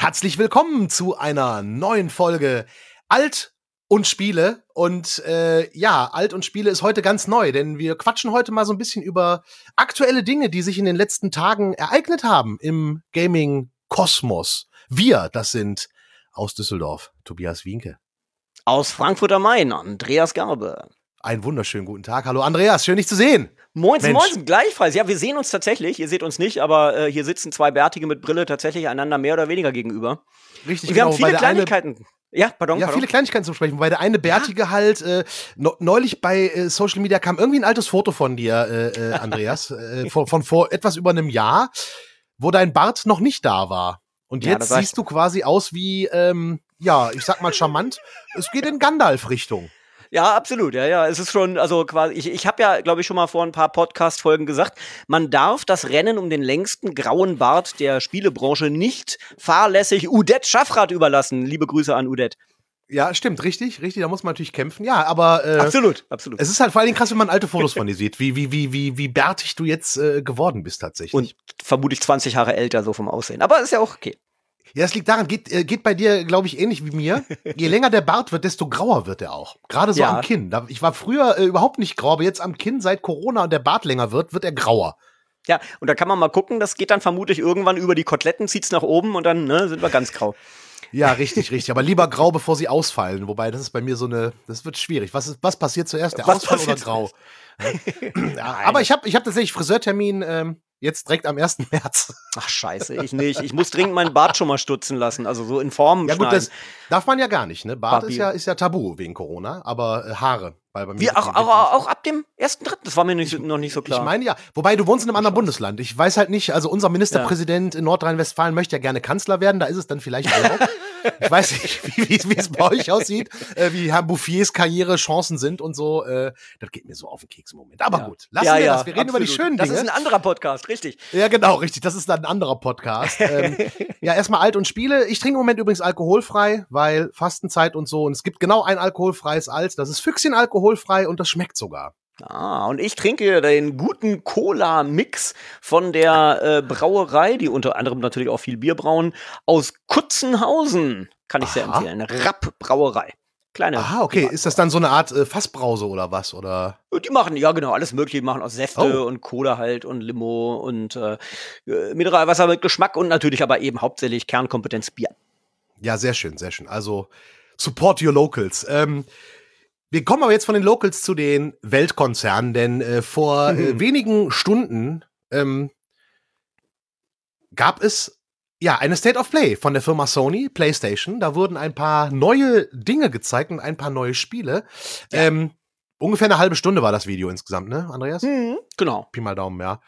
Herzlich willkommen zu einer neuen Folge Alt und Spiele. Und Alt und Spiele ist heute ganz neu, denn wir quatschen heute mal so ein bisschen über aktuelle Dinge, die sich in den letzten Tagen ereignet haben im Gaming-Kosmos. Wir, das sind aus Düsseldorf, Tobias Wienke. Aus Frankfurt am Main, Andreas Garbe. Einen wunderschönen guten Tag. Hallo Andreas, schön dich zu sehen. Moin, gleichfalls. Ja, wir sehen uns tatsächlich. Ihr seht uns nicht, aber hier sitzen zwei Bärtige mit Brille tatsächlich einander mehr oder weniger gegenüber. Richtig, und wir haben viele Kleinigkeiten. Viele Kleinigkeiten zu besprechen, weil der eine Bärtige neulich bei Social Media kam irgendwie ein altes Foto von dir, Andreas, von vor etwas über einem Jahr, wo dein Bart noch nicht da war. Und jetzt siehst du quasi aus wie, ich sag mal charmant, es geht in Gandalf-Richtung. Ja, absolut. Ja. Es ist schon, also quasi, ich habe ja, glaube ich, schon mal vor ein paar Podcast-Folgen gesagt, man darf das Rennen um den längsten grauen Bart der Spielebranche nicht fahrlässig Udet Schaffrath überlassen. Liebe Grüße an Udet. Ja, stimmt, richtig, da muss man natürlich kämpfen. Ja, aber absolut. Es ist halt vor allen Dingen krass, wenn man alte Fotos von dir sieht, wie bärtig du jetzt geworden bist tatsächlich. Und vermutlich 20 Jahre älter so vom Aussehen. Aber ist ja auch okay. Ja, das liegt daran, geht bei dir, glaube ich, ähnlich wie mir. Je länger der Bart wird, desto grauer wird er auch. Gerade so am Kinn. Ich war früher überhaupt nicht grau, aber jetzt am Kinn, seit Corona und der Bart länger wird er grauer. Ja, und da kann man mal gucken, das geht dann vermutlich irgendwann über die Koteletten, zieht's nach oben und dann sind wir ganz grau. Ja, richtig. Aber lieber grau, bevor sie ausfallen. Wobei, das ist bei mir das wird schwierig. Was passiert zuerst, der Ausfall oder grau? Ja, aber ich hab tatsächlich Friseurtermin jetzt direkt am 1. März. Ach scheiße, ich nicht. Ich muss dringend meinen Bart schon mal stutzen lassen, also so in Formen schneiden. Ja gut, das darf man ja gar nicht, ne? Bart ist ja tabu wegen Corona, aber Haare. Weil bei mir wie, auch ab dem 1.3., das war mir noch nicht so klar. Ich meine ja, wobei du wohnst in einem anderen Bundesland. Ich weiß halt nicht, also unser Ministerpräsident in Nordrhein-Westfalen möchte ja gerne Kanzler werden, da ist es dann vielleicht erlaubt. Ich weiß nicht, wie es bei euch aussieht, wie Herrn Bouffiers Karrierechancen sind und so. Das geht mir so auf den Keks im Moment. Aber gut, lassen wir das. Wir reden über die schönen Dinge. Das ist ein anderer Podcast, richtig. Ja, genau, richtig. Das ist dann ein anderer Podcast. Erstmal Alt und Spiele. Ich trinke im Moment übrigens alkoholfrei, weil Fastenzeit und so. Und es gibt genau ein alkoholfreies Alt. Das ist Füchschen alkoholfrei und das schmeckt sogar. Und ich trinke den guten Cola-Mix von der Brauerei, die unter anderem natürlich auch viel Bier brauen, aus Kutzenhausen. Kann ich sehr empfehlen. Rapp Brauerei. Kleine. Okay. Ist das dann so eine Art Fassbrause oder was? Oder? Die machen, ja genau, alles mögliche. Die machen aus Säfte und Cola halt und Limo und Mineralwasser mit Geschmack und natürlich aber eben hauptsächlich Kernkompetenz Bier. Ja, sehr schön. Also, support your locals. Wir kommen aber jetzt von den Locals zu den Weltkonzernen, denn vor wenigen Stunden gab es eine State of Play von der Firma Sony, PlayStation. Da wurden ein paar neue Dinge gezeigt und ein paar neue Spiele. Ja. Ungefähr eine halbe Stunde war das Video insgesamt, ne, Andreas? Genau. Pi mal Daumen, ja.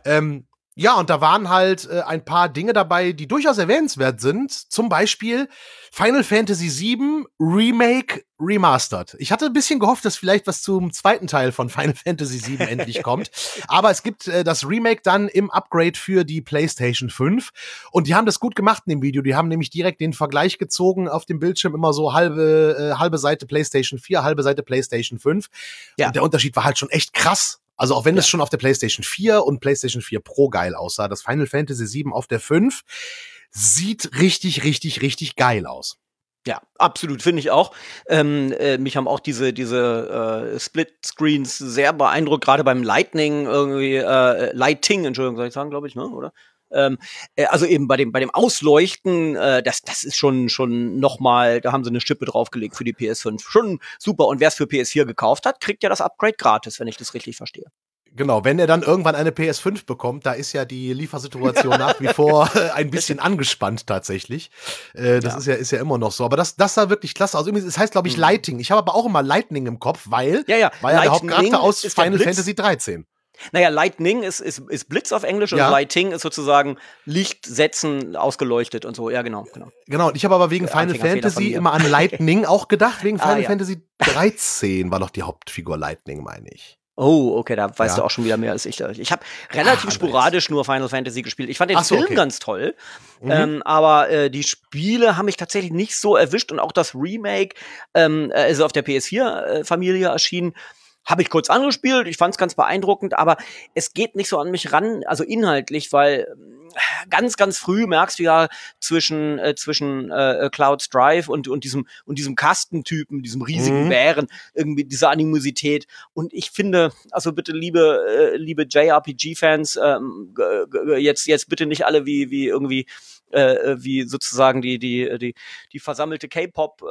Ja. Und da waren halt ein paar Dinge dabei, die durchaus erwähnenswert sind. Zum Beispiel Final Fantasy VII Remake Remastered. Ich hatte ein bisschen gehofft, dass vielleicht was zum zweiten Teil von Final Fantasy VII endlich kommt. Aber es gibt das Remake dann im Upgrade für die PlayStation 5. Und die haben das gut gemacht in dem Video. Die haben nämlich direkt den Vergleich gezogen auf dem Bildschirm. Immer so halbe Seite PlayStation 4, halbe Seite PlayStation 5. Ja. Und der Unterschied war halt schon echt krass. Also auch wenn es schon auf der PlayStation 4 und PlayStation 4 Pro geil aussah, das Final Fantasy VII auf der 5 sieht richtig, richtig, richtig geil aus. Ja, absolut, finde ich auch. Mich haben auch diese Split-Screens sehr beeindruckt, gerade beim Lighting, Entschuldigung, soll ich sagen, glaube ich, ne, oder? Also eben bei dem Ausleuchten, das ist schon nochmal, da haben sie eine Schippe draufgelegt für die PS5. Schon super. Und wer es für PS4 gekauft hat, kriegt ja das Upgrade gratis, wenn ich das richtig verstehe. Genau, wenn er dann irgendwann eine PS5 bekommt, da ist ja die Liefersituation nach wie vor ein bisschen angespannt tatsächlich. Das ist ja immer noch so. Aber das sah wirklich klasse aus. Es heißt, glaube ich, Lighting. Ich habe aber auch immer Lightning im Kopf, weil der Hauptcharakter aus Final Fantasy 13. Naja, Lightning ist Blitz auf Englisch und Lighting ist sozusagen Licht setzen, ausgeleuchtet und so. Ja, genau. Genau, und ich habe aber wegen Final Fantasy immer an Lightning auch gedacht, wegen Final Fantasy 13 war doch die Hauptfigur Lightning, meine ich. Oh, okay, da weißt du auch schon wieder mehr als ich. Ich habe relativ sporadisch nur Final Fantasy gespielt. Ich fand den Film ganz toll, aber die Spiele haben mich tatsächlich nicht so erwischt und auch das Remake ist auf der PS4-Familie erschienen. Habe ich kurz angespielt, ich fand es ganz beeindruckend, aber es geht nicht so an mich ran, also inhaltlich, weil ganz, ganz früh merkst du ja zwischen Cloud Strife und diesem Kastentypen, diesem riesigen Bären, irgendwie diese Animosität. Und ich finde, also bitte, liebe JRPG-Fans, jetzt bitte nicht alle wie irgendwie wie sozusagen die versammelte K-Pop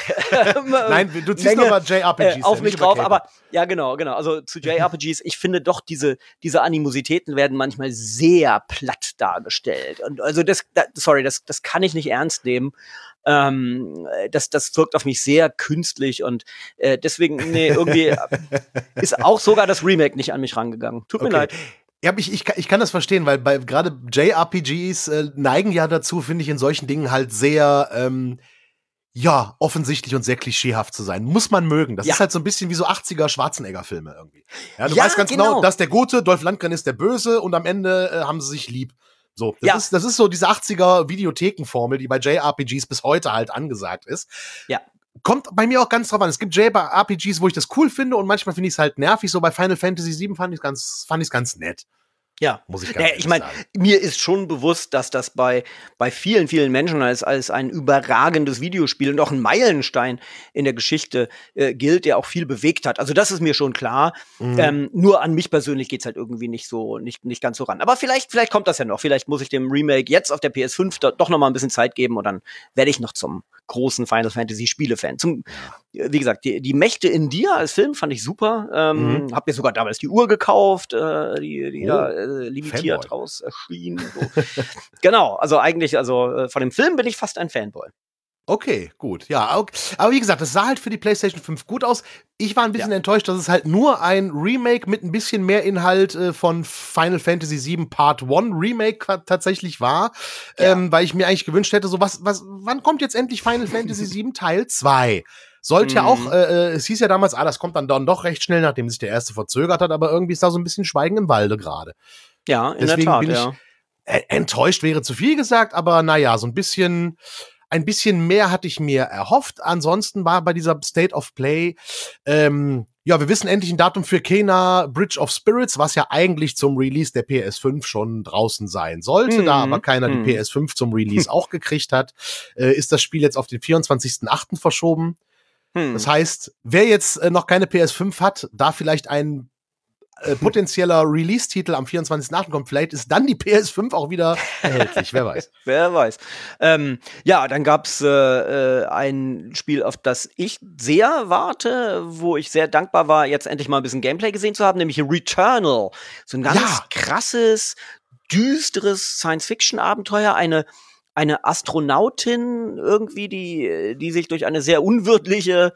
Nein, du ziehst nochmal JRPGs auf mich drauf, aber ja, genau, also zu JRPGs, ich finde doch, diese Animositäten werden manchmal sehr platt dargestellt. Und also das kann ich nicht ernst nehmen. Das wirkt auf mich sehr künstlich und deswegen, irgendwie ist auch sogar das Remake nicht an mich rangegangen. Tut mir leid. Ja, ich kann das verstehen, weil gerade JRPGs neigen ja dazu, finde ich, in solchen Dingen halt sehr offensichtlich und sehr klischeehaft zu sein. Muss man mögen. Das ist halt so ein bisschen wie so 80er Schwarzenegger-Filme irgendwie. Ja, du weißt ganz genau, das ist der Gute, Dolph Lundgren ist der Böse und am Ende haben sie sich lieb. So, das ist so diese 80er Videothekenformel, die bei JRPGs bis heute halt angesagt ist. Ja. Kommt bei mir auch ganz drauf an. Es gibt JRPGs, wo ich das cool finde und manchmal finde ich es halt nervig. So bei Final Fantasy VII fand ich es ganz nett. Ja, muss ich ganz ich meine, mir ist schon bewusst, dass das bei vielen, vielen Menschen als ein überragendes Videospiel und auch ein Meilenstein in der Geschichte gilt, der auch viel bewegt hat. Also das ist mir schon klar. Nur an mich persönlich geht's halt irgendwie nicht ganz so ran. Aber vielleicht kommt das ja noch. Vielleicht muss ich dem Remake jetzt auf der PS5 doch noch mal ein bisschen Zeit geben und dann werde ich noch zum großen Final Fantasy Spiele-Fan. Wie gesagt, die Mächte in dir als Film fand ich super. Hab mir sogar damals die Uhr gekauft, die da limitiert Fanboy. raus erschien. So. Genau, also eigentlich, von dem Film bin ich fast ein Fanboy. Okay, gut. Ja, okay. Aber wie gesagt, das sah halt für die PlayStation 5 gut aus. Ich war ein bisschen enttäuscht, dass es halt nur ein Remake mit ein bisschen mehr Inhalt von Final Fantasy VII Part 1 Remake tatsächlich war. Weil ich mir eigentlich gewünscht hätte, so wann kommt jetzt endlich Final Fantasy VII Teil 2? Sollte ja auch, es hieß ja damals, das kommt dann doch recht schnell, nachdem sich der erste verzögert hat, aber irgendwie ist da so ein bisschen Schweigen im Walde gerade. Ja, in Deswegen der Tat, bin ich enttäuscht, wäre zu viel gesagt, aber naja, so ein bisschen mehr hatte ich mir erhofft. Ansonsten war bei dieser State of Play, wir wissen endlich ein Datum für Kena Bridge of Spirits, was ja eigentlich zum Release der PS5 schon draußen sein sollte, da aber keiner die PS5 zum Release auch gekriegt hat, ist das Spiel jetzt auf den 24.08. verschoben. Das heißt, wer jetzt noch keine PS5 hat, da vielleicht ein potenzieller Release-Titel am 24.8. kommt, vielleicht ist dann die PS5 auch wieder erhältlich, wer weiß. Wer weiß. Dann gab's ein Spiel, auf das ich sehr warte, wo ich sehr dankbar war, jetzt endlich mal ein bisschen Gameplay gesehen zu haben, nämlich Returnal. So ein ganz krasses, düsteres Science-Fiction-Abenteuer, eine Astronautin irgendwie, die sich durch eine sehr unwirtliche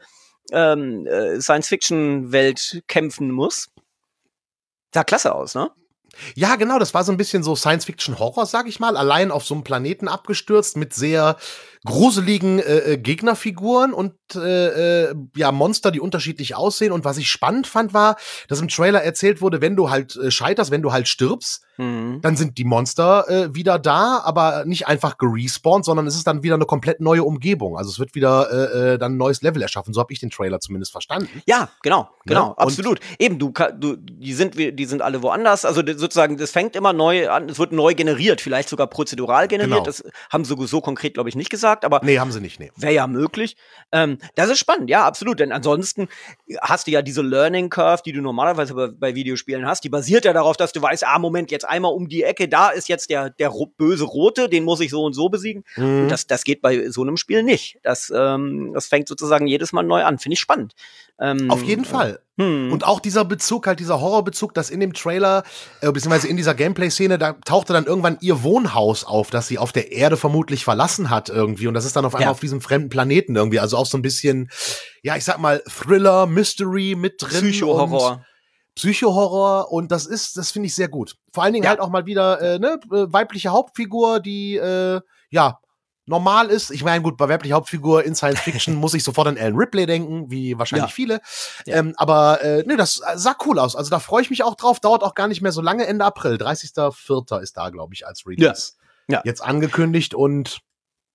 Science-Fiction-Welt kämpfen muss. Sah klasse aus, ne? Ja, genau, das war so ein bisschen so Science-Fiction-Horror, sag ich mal, allein auf so einem Planeten abgestürzt mit sehr gruseligen Gegnerfiguren und Monster, die unterschiedlich aussehen. Und was ich spannend fand, war, dass im Trailer erzählt wurde, wenn du halt scheiterst, wenn du halt stirbst, dann sind die Monster wieder da, aber nicht einfach gerespawnt, sondern es ist dann wieder eine komplett neue Umgebung. Also es wird wieder dann ein neues Level erschaffen. So habe ich den Trailer zumindest verstanden. Ja, genau, Ja, absolut. Eben, die sind alle woanders. Also sozusagen, das fängt immer neu an, es wird neu generiert, vielleicht sogar prozedural generiert. Genau. Das haben sie so konkret, glaube ich, nicht gesagt. Aber nee, haben sie nicht, nee. Wäre ja möglich. Das ist spannend, ja, absolut. Denn ansonsten hast du ja diese Learning Curve, die du normalerweise bei Videospielen hast. Die basiert ja darauf, dass du weißt, Moment, jetzt einmal um die Ecke, da ist jetzt der böse Rote, den muss ich so und so besiegen. Und das geht bei so einem Spiel nicht. Das fängt sozusagen jedes Mal neu an. Finde ich spannend. Auf jeden Fall. Und auch dieser Bezug, halt dieser Horrorbezug, dass in dem Trailer, beziehungsweise in dieser Gameplay-Szene, da tauchte dann irgendwann ihr Wohnhaus auf, das sie auf der Erde vermutlich verlassen hat irgendwie. Und das ist dann auf einmal auf diesem fremden Planeten irgendwie. Also auch so ein bisschen, ja, ich sag mal, Thriller, Mystery mit drin. Psycho-Horror. Und das finde ich sehr gut. Vor allen Dingen halt auch mal wieder weibliche Hauptfigur, die, normal ist. Ich meine, gut, bei weiblicher Hauptfigur in Science Fiction muss ich sofort an Ellen Ripley denken, wie wahrscheinlich viele. Ja. Das sah cool aus. Also da freue ich mich auch drauf. Dauert auch gar nicht mehr so lange, Ende April. 30.04. ist da, glaube ich, als Release. Ja. Jetzt angekündigt und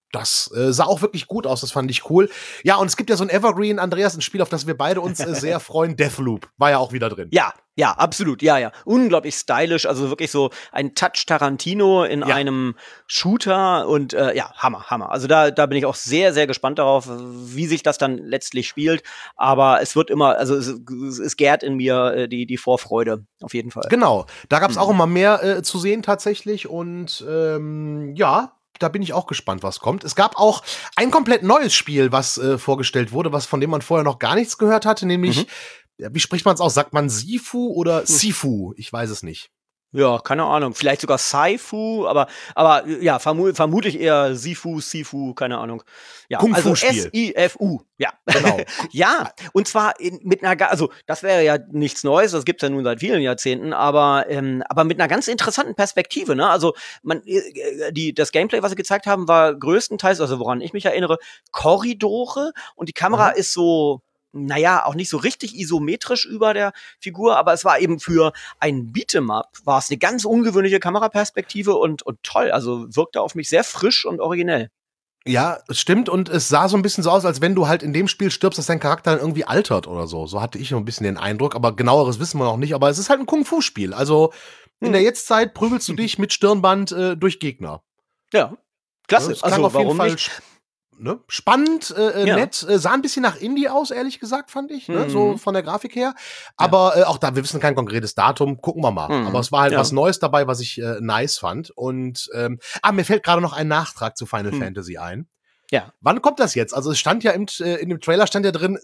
Das sah auch wirklich gut aus, das fand ich cool. Ja, und es gibt ja so ein Evergreen, Andreas, ein Spiel, auf das wir beide uns sehr freuen. Deathloop war ja auch wieder drin. Ja, ja, absolut, ja, ja. Unglaublich stylisch, also wirklich so ein Touch Tarantino in einem Shooter und ja, Hammer, Hammer. Also da bin ich auch sehr, sehr gespannt darauf, wie sich das dann letztlich spielt. Aber es wird immer, also es gärt in mir die Vorfreude, auf jeden Fall. Genau, da gab es auch immer mehr zu sehen tatsächlich und ja, da bin ich auch gespannt, was kommt. Es gab auch ein komplett neues Spiel, was vorgestellt wurde, von dem man vorher noch gar nichts gehört hatte, nämlich, wie spricht man es aus? Sagt man Sifu oder Sifu? Ich weiß es nicht. Ja, keine Ahnung. Vielleicht sogar Saifu, aber ja, vermutlich eher Sifu, keine Ahnung. Ja, also Kung-Fu-Spiel. SIFU, ja. Genau. Ja, und zwar mit einer, also das wäre ja nichts Neues, das gibt's ja nun seit vielen Jahrzehnten, aber mit einer ganz interessanten Perspektive, ne? Also das Gameplay, was sie gezeigt haben, war größtenteils, also woran ich mich erinnere, Korridore und die Kamera ist so, naja, auch nicht so richtig isometrisch über der Figur, aber es war eben für ein Beat'em-up, war es eine ganz ungewöhnliche Kameraperspektive und toll, also wirkte auf mich sehr frisch und originell. Ja, es stimmt und es sah so ein bisschen so aus, als wenn du halt in dem Spiel stirbst, dass dein Charakter dann irgendwie altert oder so. So hatte ich noch ein bisschen den Eindruck, aber genaueres wissen wir noch nicht. Aber es ist halt ein Kung-Fu-Spiel. Also in der Jetztzeit prügelst du dich mit Stirnband durch Gegner. Ja, klasse. Das klang auf jeden Fall spannend, nett, sah ein bisschen nach Indie aus, ehrlich gesagt, fand ich, ne? So von der Grafik her. Aber auch da, wir wissen kein konkretes Datum, gucken wir mal. Aber es war halt was Neues dabei, was ich nice fand. Und mir fällt gerade noch ein Nachtrag zu Final Fantasy ein. Ja. Wann kommt das jetzt? Also es stand ja in dem Trailer stand ja drin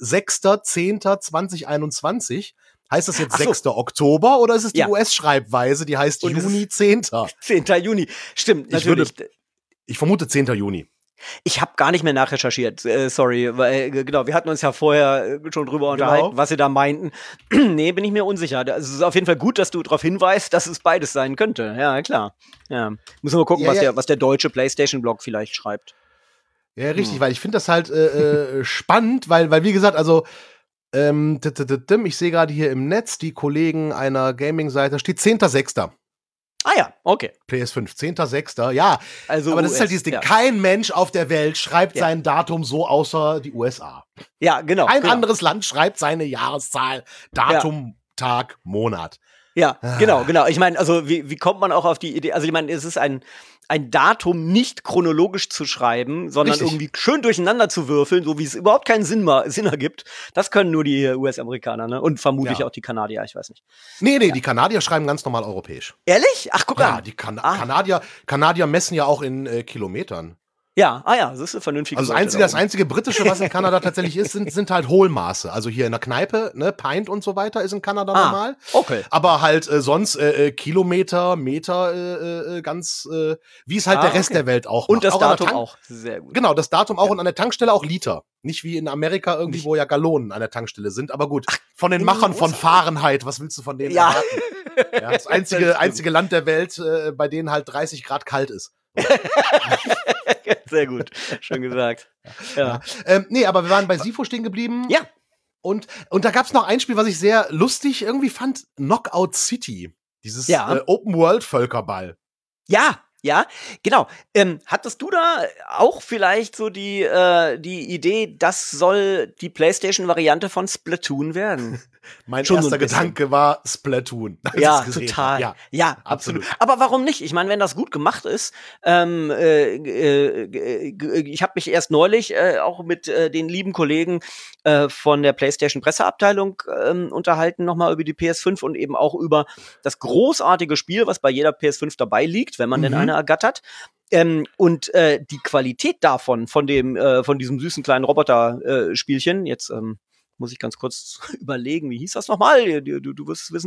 6.10.2021. Heißt das jetzt 6. Oktober oder ist es die US-Schreibweise, die heißt Juni 10.? 10. Juni, stimmt, natürlich. Ich vermute 10. Juni. Ich habe gar nicht mehr nachrecherchiert, sorry, weil genau, wir hatten uns ja vorher schon drüber unterhalten, was sie da meinten. Nee, bin ich mir unsicher. Also, es ist auf jeden Fall gut, dass du darauf hinweist, dass es beides sein könnte. Ja, klar. Ja. Müssen wir mal gucken, was der deutsche PlayStation-Blog vielleicht schreibt. Ja, richtig, weil ich finde das halt spannend, weil wie gesagt, also ich sehe gerade hier im Netz die Kollegen einer Gaming-Seite, steht 10.06. Ah ja, okay. PS5, 10.06. Ja, also aber das ist halt dieses Ding. Ja. Kein Mensch auf der Welt schreibt sein Datum so, außer die USA. Ja, genau. Kein anderes Land schreibt seine Jahreszahl, Datum, Tag, Monat. Ja, genau. Ich meine, also wie kommt man auch auf die Idee? Also ich meine, es ist ein Datum nicht chronologisch zu schreiben, sondern irgendwie schön durcheinander zu würfeln, so wie es überhaupt keinen Sinn ergibt. Das können nur die US-Amerikaner, ne? Und vermutlich auch die Kanadier, ich weiß nicht. Nee, die Kanadier schreiben ganz normal europäisch. Ehrlich? Ach, guck an. Ja, die Kanadier messen ja auch in Kilometern. Ja, das ist eine vernünftige Also das einzige britische, was in Kanada tatsächlich ist, sind halt Hohlmaße. Also hier in der Kneipe, ne, Pint und so weiter ist in Kanada normal. Okay. Aber halt sonst Kilometer, Meter, ganz wie es halt der Rest der Welt auch macht. Und das Datum auch. Sehr gut. Genau, das Datum auch und an der Tankstelle auch Liter. Nicht wie in Amerika irgendwie, wo ja Gallonen an der Tankstelle sind. Aber gut, von den Machern von Fahrenheit, was willst du von denen erwarten? Ja, das einzige Land der Welt, bei denen halt 30 Grad kalt ist. Sehr gut, schön gesagt. Ja. Nee, aber wir waren bei Sifu stehen geblieben. Ja. Und da gab's noch ein Spiel, was ich sehr lustig irgendwie fand, Knockout City. Dieses Open-World-Völkerball. Ja, genau. Hattest du da auch vielleicht so die Idee, das soll die PlayStation-Variante von Splatoon werden? Mein erster Gedanke war Splatoon. Ja, total. Ja, absolut. Aber warum nicht? Ich meine, wenn das gut gemacht ist, ich habe mich erst neulich auch mit den lieben Kollegen von der PlayStation-Presseabteilung unterhalten, nochmal über die PS5 und eben auch über das großartige Spiel, was bei jeder PS5 dabei liegt, wenn man denn eine ergattert. Und die Qualität davon, von diesem süßen kleinen Roboter-Spielchen, jetzt muss ich ganz kurz überlegen, wie hieß das nochmal? Du wirst es wissen.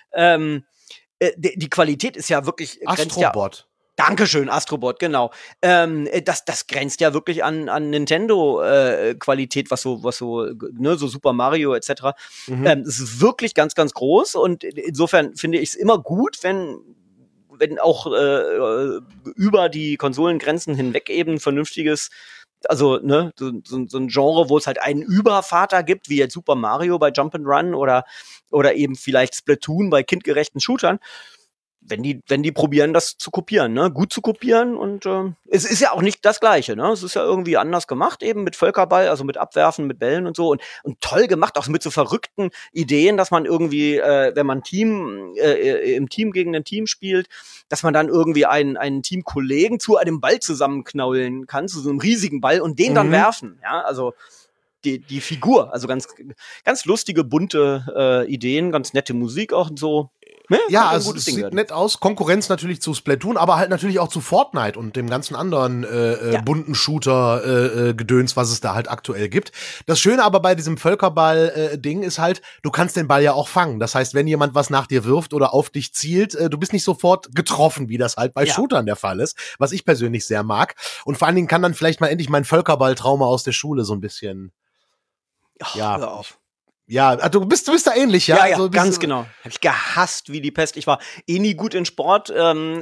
Die Qualität ist ja wirklich... Astrobot. Dankeschön, Astrobot, genau. Das grenzt ja wirklich an Nintendo-Qualität, was so ne, so Super Mario etc. Es ist wirklich ganz, ganz groß und insofern finde ich es immer gut, wenn auch über die Konsolengrenzen hinweg eben vernünftiges, also ne, so ein Genre, wo es halt einen Übervater gibt, wie jetzt Super Mario bei Jump and Run oder eben vielleicht Splatoon bei kindgerechten Shootern. wenn die probieren, das zu kopieren, ne, gut zu kopieren und es ist ja auch nicht das Gleiche, ne, es ist ja irgendwie anders gemacht, eben mit Völkerball, also mit Abwerfen, mit Bällen und so und toll gemacht, auch mit so verrückten Ideen, dass man irgendwie, wenn man im Team gegen ein Team spielt, dass man dann irgendwie einen Teamkollegen zu einem Ball zusammenknaulen kann, zu so einem riesigen Ball und den dann werfen, ja, also die Figur, also ganz lustige, bunte Ideen, ganz nette Musik auch und so. Ja, also es sieht nett aus. Konkurrenz natürlich zu Splatoon, aber halt natürlich auch zu Fortnite und dem ganzen anderen bunten Shooter-Gedöns, was es da halt aktuell gibt. Das Schöne aber bei diesem Völkerball-Ding ist halt, du kannst den Ball ja auch fangen. Das heißt, wenn jemand was nach dir wirft oder auf dich zielt, du bist nicht sofort getroffen, wie das halt bei Shootern der Fall ist, was ich persönlich sehr mag. Und vor allen Dingen kann dann vielleicht mal endlich mein Völkerball-Trauma aus der Schule so ein bisschen hör auf. Ja, du bist da ähnlich, ja? Ja, also, ganz genau. Hab ich gehasst wie die Pest. Ich war nie gut in Sport,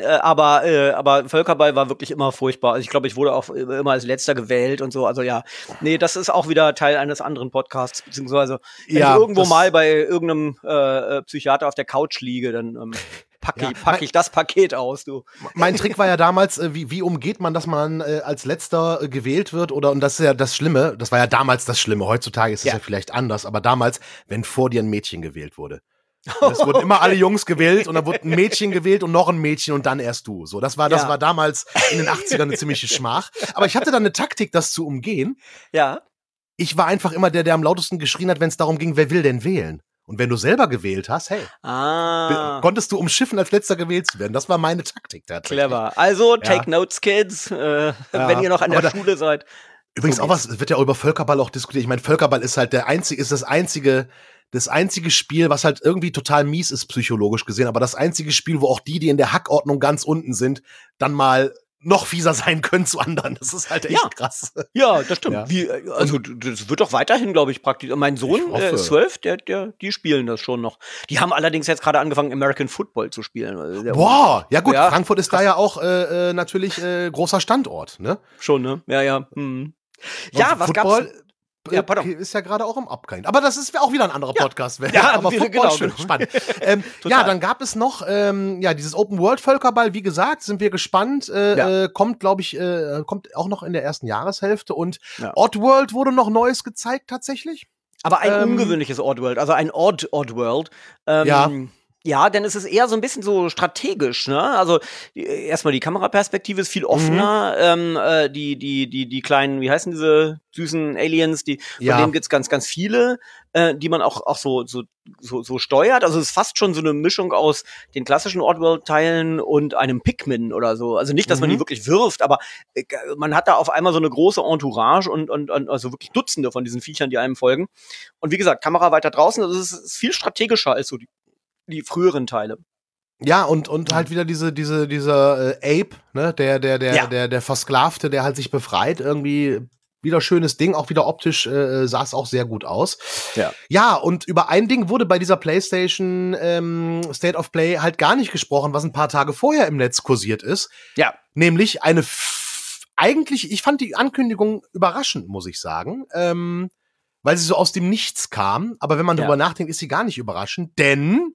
aber Völkerball war wirklich immer furchtbar. Also ich glaube, ich wurde auch immer als Letzter gewählt und so. Also ja, nee, das ist auch wieder Teil eines anderen Podcasts, beziehungsweise wenn ich irgendwo mal bei irgendeinem Psychiater auf der Couch liege, dann pack ich das Paket aus, du. Mein Trick war ja damals, wie umgeht man, dass man als Letzter gewählt wird und das ist ja das Schlimme, das war ja damals das Schlimme, heutzutage ist es ja vielleicht anders, aber damals, wenn vor dir ein Mädchen gewählt wurde. Es wurden immer alle Jungs gewählt und dann wurde ein Mädchen gewählt und noch ein Mädchen und dann erst du. So, das war damals in den 80ern eine ziemliche Schmach. Aber ich hatte dann eine Taktik, das zu umgehen. Ja. Ich war einfach immer der am lautesten geschrien hat, wenn es darum ging, wer will denn wählen? Und wenn du selber gewählt hast, hey, konntest du umschiffen, als Letzter gewählt zu werden. Das war meine Taktik tatsächlich. Clever. Also, take notes, Kids, wenn ihr noch an der Schule seid. Übrigens auch was, wird ja über Völkerball auch diskutiert. Ich meine, Völkerball ist halt das einzige Spiel, was halt irgendwie total mies ist, psychologisch gesehen. Aber das einzige Spiel, wo auch die in der Hackordnung ganz unten sind, dann mal noch fieser sein können zu anderen. Das ist halt echt krass. Ja, das stimmt. Ja. Also das wird doch weiterhin, glaube ich, praktisch. Mein Sohn ist 12, die spielen das schon noch. Die haben allerdings jetzt gerade angefangen, American Football zu spielen. Boah, ja gut, Frankfurt ist da ja auch natürlich großer Standort, ne? Schon, ne? Ja. Ja, was Football gab's? Ja, ist ja gerade auch im Abgehen. Aber das ist auch wieder ein anderer Podcast. Aber Football schön, spannend. Ja, dann gab es noch dieses Open-World-Völkerball. Wie gesagt, sind wir gespannt. Kommt, glaube ich, kommt auch noch in der ersten Jahreshälfte. Und Oddworld wurde noch Neues gezeigt, tatsächlich. Aber ein ungewöhnliches Oddworld, also ein Oddworld. Ja, denn es ist eher so ein bisschen so strategisch, ne? Also erstmal die Kameraperspektive ist viel offener. Die kleinen, wie heißen diese süßen Aliens? Von denen gibt's ganz, ganz viele, die man auch so steuert. Also es ist fast schon so eine Mischung aus den klassischen Oddworld-Teilen und einem Pikmin oder so. Also nicht, dass man die wirklich wirft, aber man hat da auf einmal so eine große Entourage und also wirklich Dutzende von diesen Viechern, die einem folgen. Und wie gesagt, Kamera weiter draußen. Also es ist viel strategischer als so die früheren Teile. Ja, und halt wieder dieser Ape, ne, der Versklavte, der halt sich befreit, irgendwie wieder schönes Ding, auch wieder optisch sah es auch sehr gut aus. Ja, und über ein Ding wurde bei dieser PlayStation State of Play halt gar nicht gesprochen, was ein paar Tage vorher im Netz kursiert ist. Ja. Nämlich eigentlich, ich fand die Ankündigung überraschend, muss ich sagen, weil sie so aus dem Nichts kam. Aber wenn man drüber nachdenkt, ist sie gar nicht überraschend, denn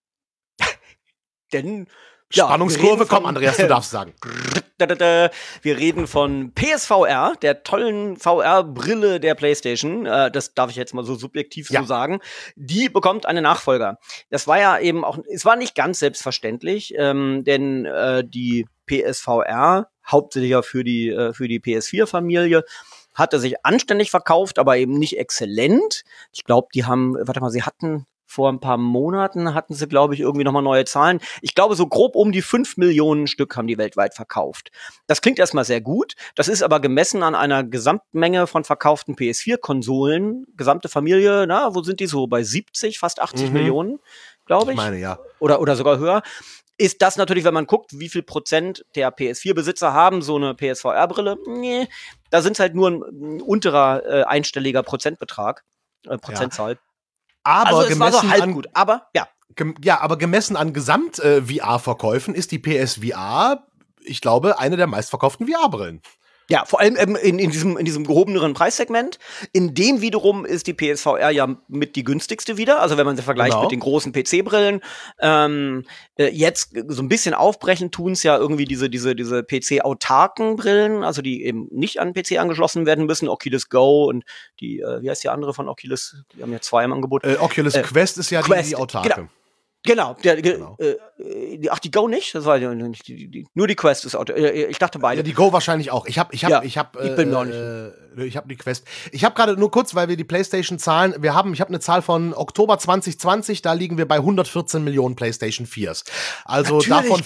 Spannungskurve, komm, Andreas, du darfst sagen. Wir reden von PSVR, der tollen VR-Brille der PlayStation. Das darf ich jetzt mal so subjektiv so sagen. Die bekommt einen Nachfolger. Das war ja eben auch, es war nicht ganz selbstverständlich, denn die PSVR, hauptsächlich ja für die PS4-Familie, hatte sich anständig verkauft, aber eben nicht exzellent. Ich glaube, sie hatten vor ein paar Monaten hatten sie, glaube ich, irgendwie nochmal neue Zahlen. Ich glaube, so grob um die 5 Millionen Stück haben die weltweit verkauft. Das klingt erstmal sehr gut. Das ist aber gemessen an einer Gesamtmenge von verkauften PS4-Konsolen. Gesamte Familie, wo sind die so? Bei 70, fast 80 Millionen, glaube ich. Ich meine, ja. Oder sogar höher. Ist das natürlich, wenn man guckt, wie viel Prozent der PS4-Besitzer haben so eine PSVR-Brille? Nee, da sind es halt nur ein unterer einstelliger Prozentbetrag, Prozentzahl. Aber also es war so halb gut, aber aber gemessen an Gesamt-VR-Verkäufen ist die PSVR, ich glaube, eine der meistverkauften VR-Brillen. Ja, vor allem in diesem gehobeneren Preissegment. In dem wiederum ist die PSVR ja mit die günstigste wieder. Also wenn man sie vergleicht mit den großen PC-Brillen. Jetzt so ein bisschen aufbrechen tun es ja irgendwie diese PC-autarken Brillen, also die eben nicht an PC angeschlossen werden müssen. Oculus Go und die, wie heißt die andere von Oculus? Die haben ja 2 im Angebot. Oculus Quest ist ja Quest, die autarke. Genau, die Go nicht, das war nur die Quest ist Auto. Ich dachte beide. Ja, die Go wahrscheinlich auch. Ich bin noch nicht. Ich habe die Quest. Ich habe gerade nur kurz, weil wir die PlayStation Zahlen, ich habe eine Zahl von Oktober 2020, da liegen wir bei 114 Millionen PlayStation 4s. Also davon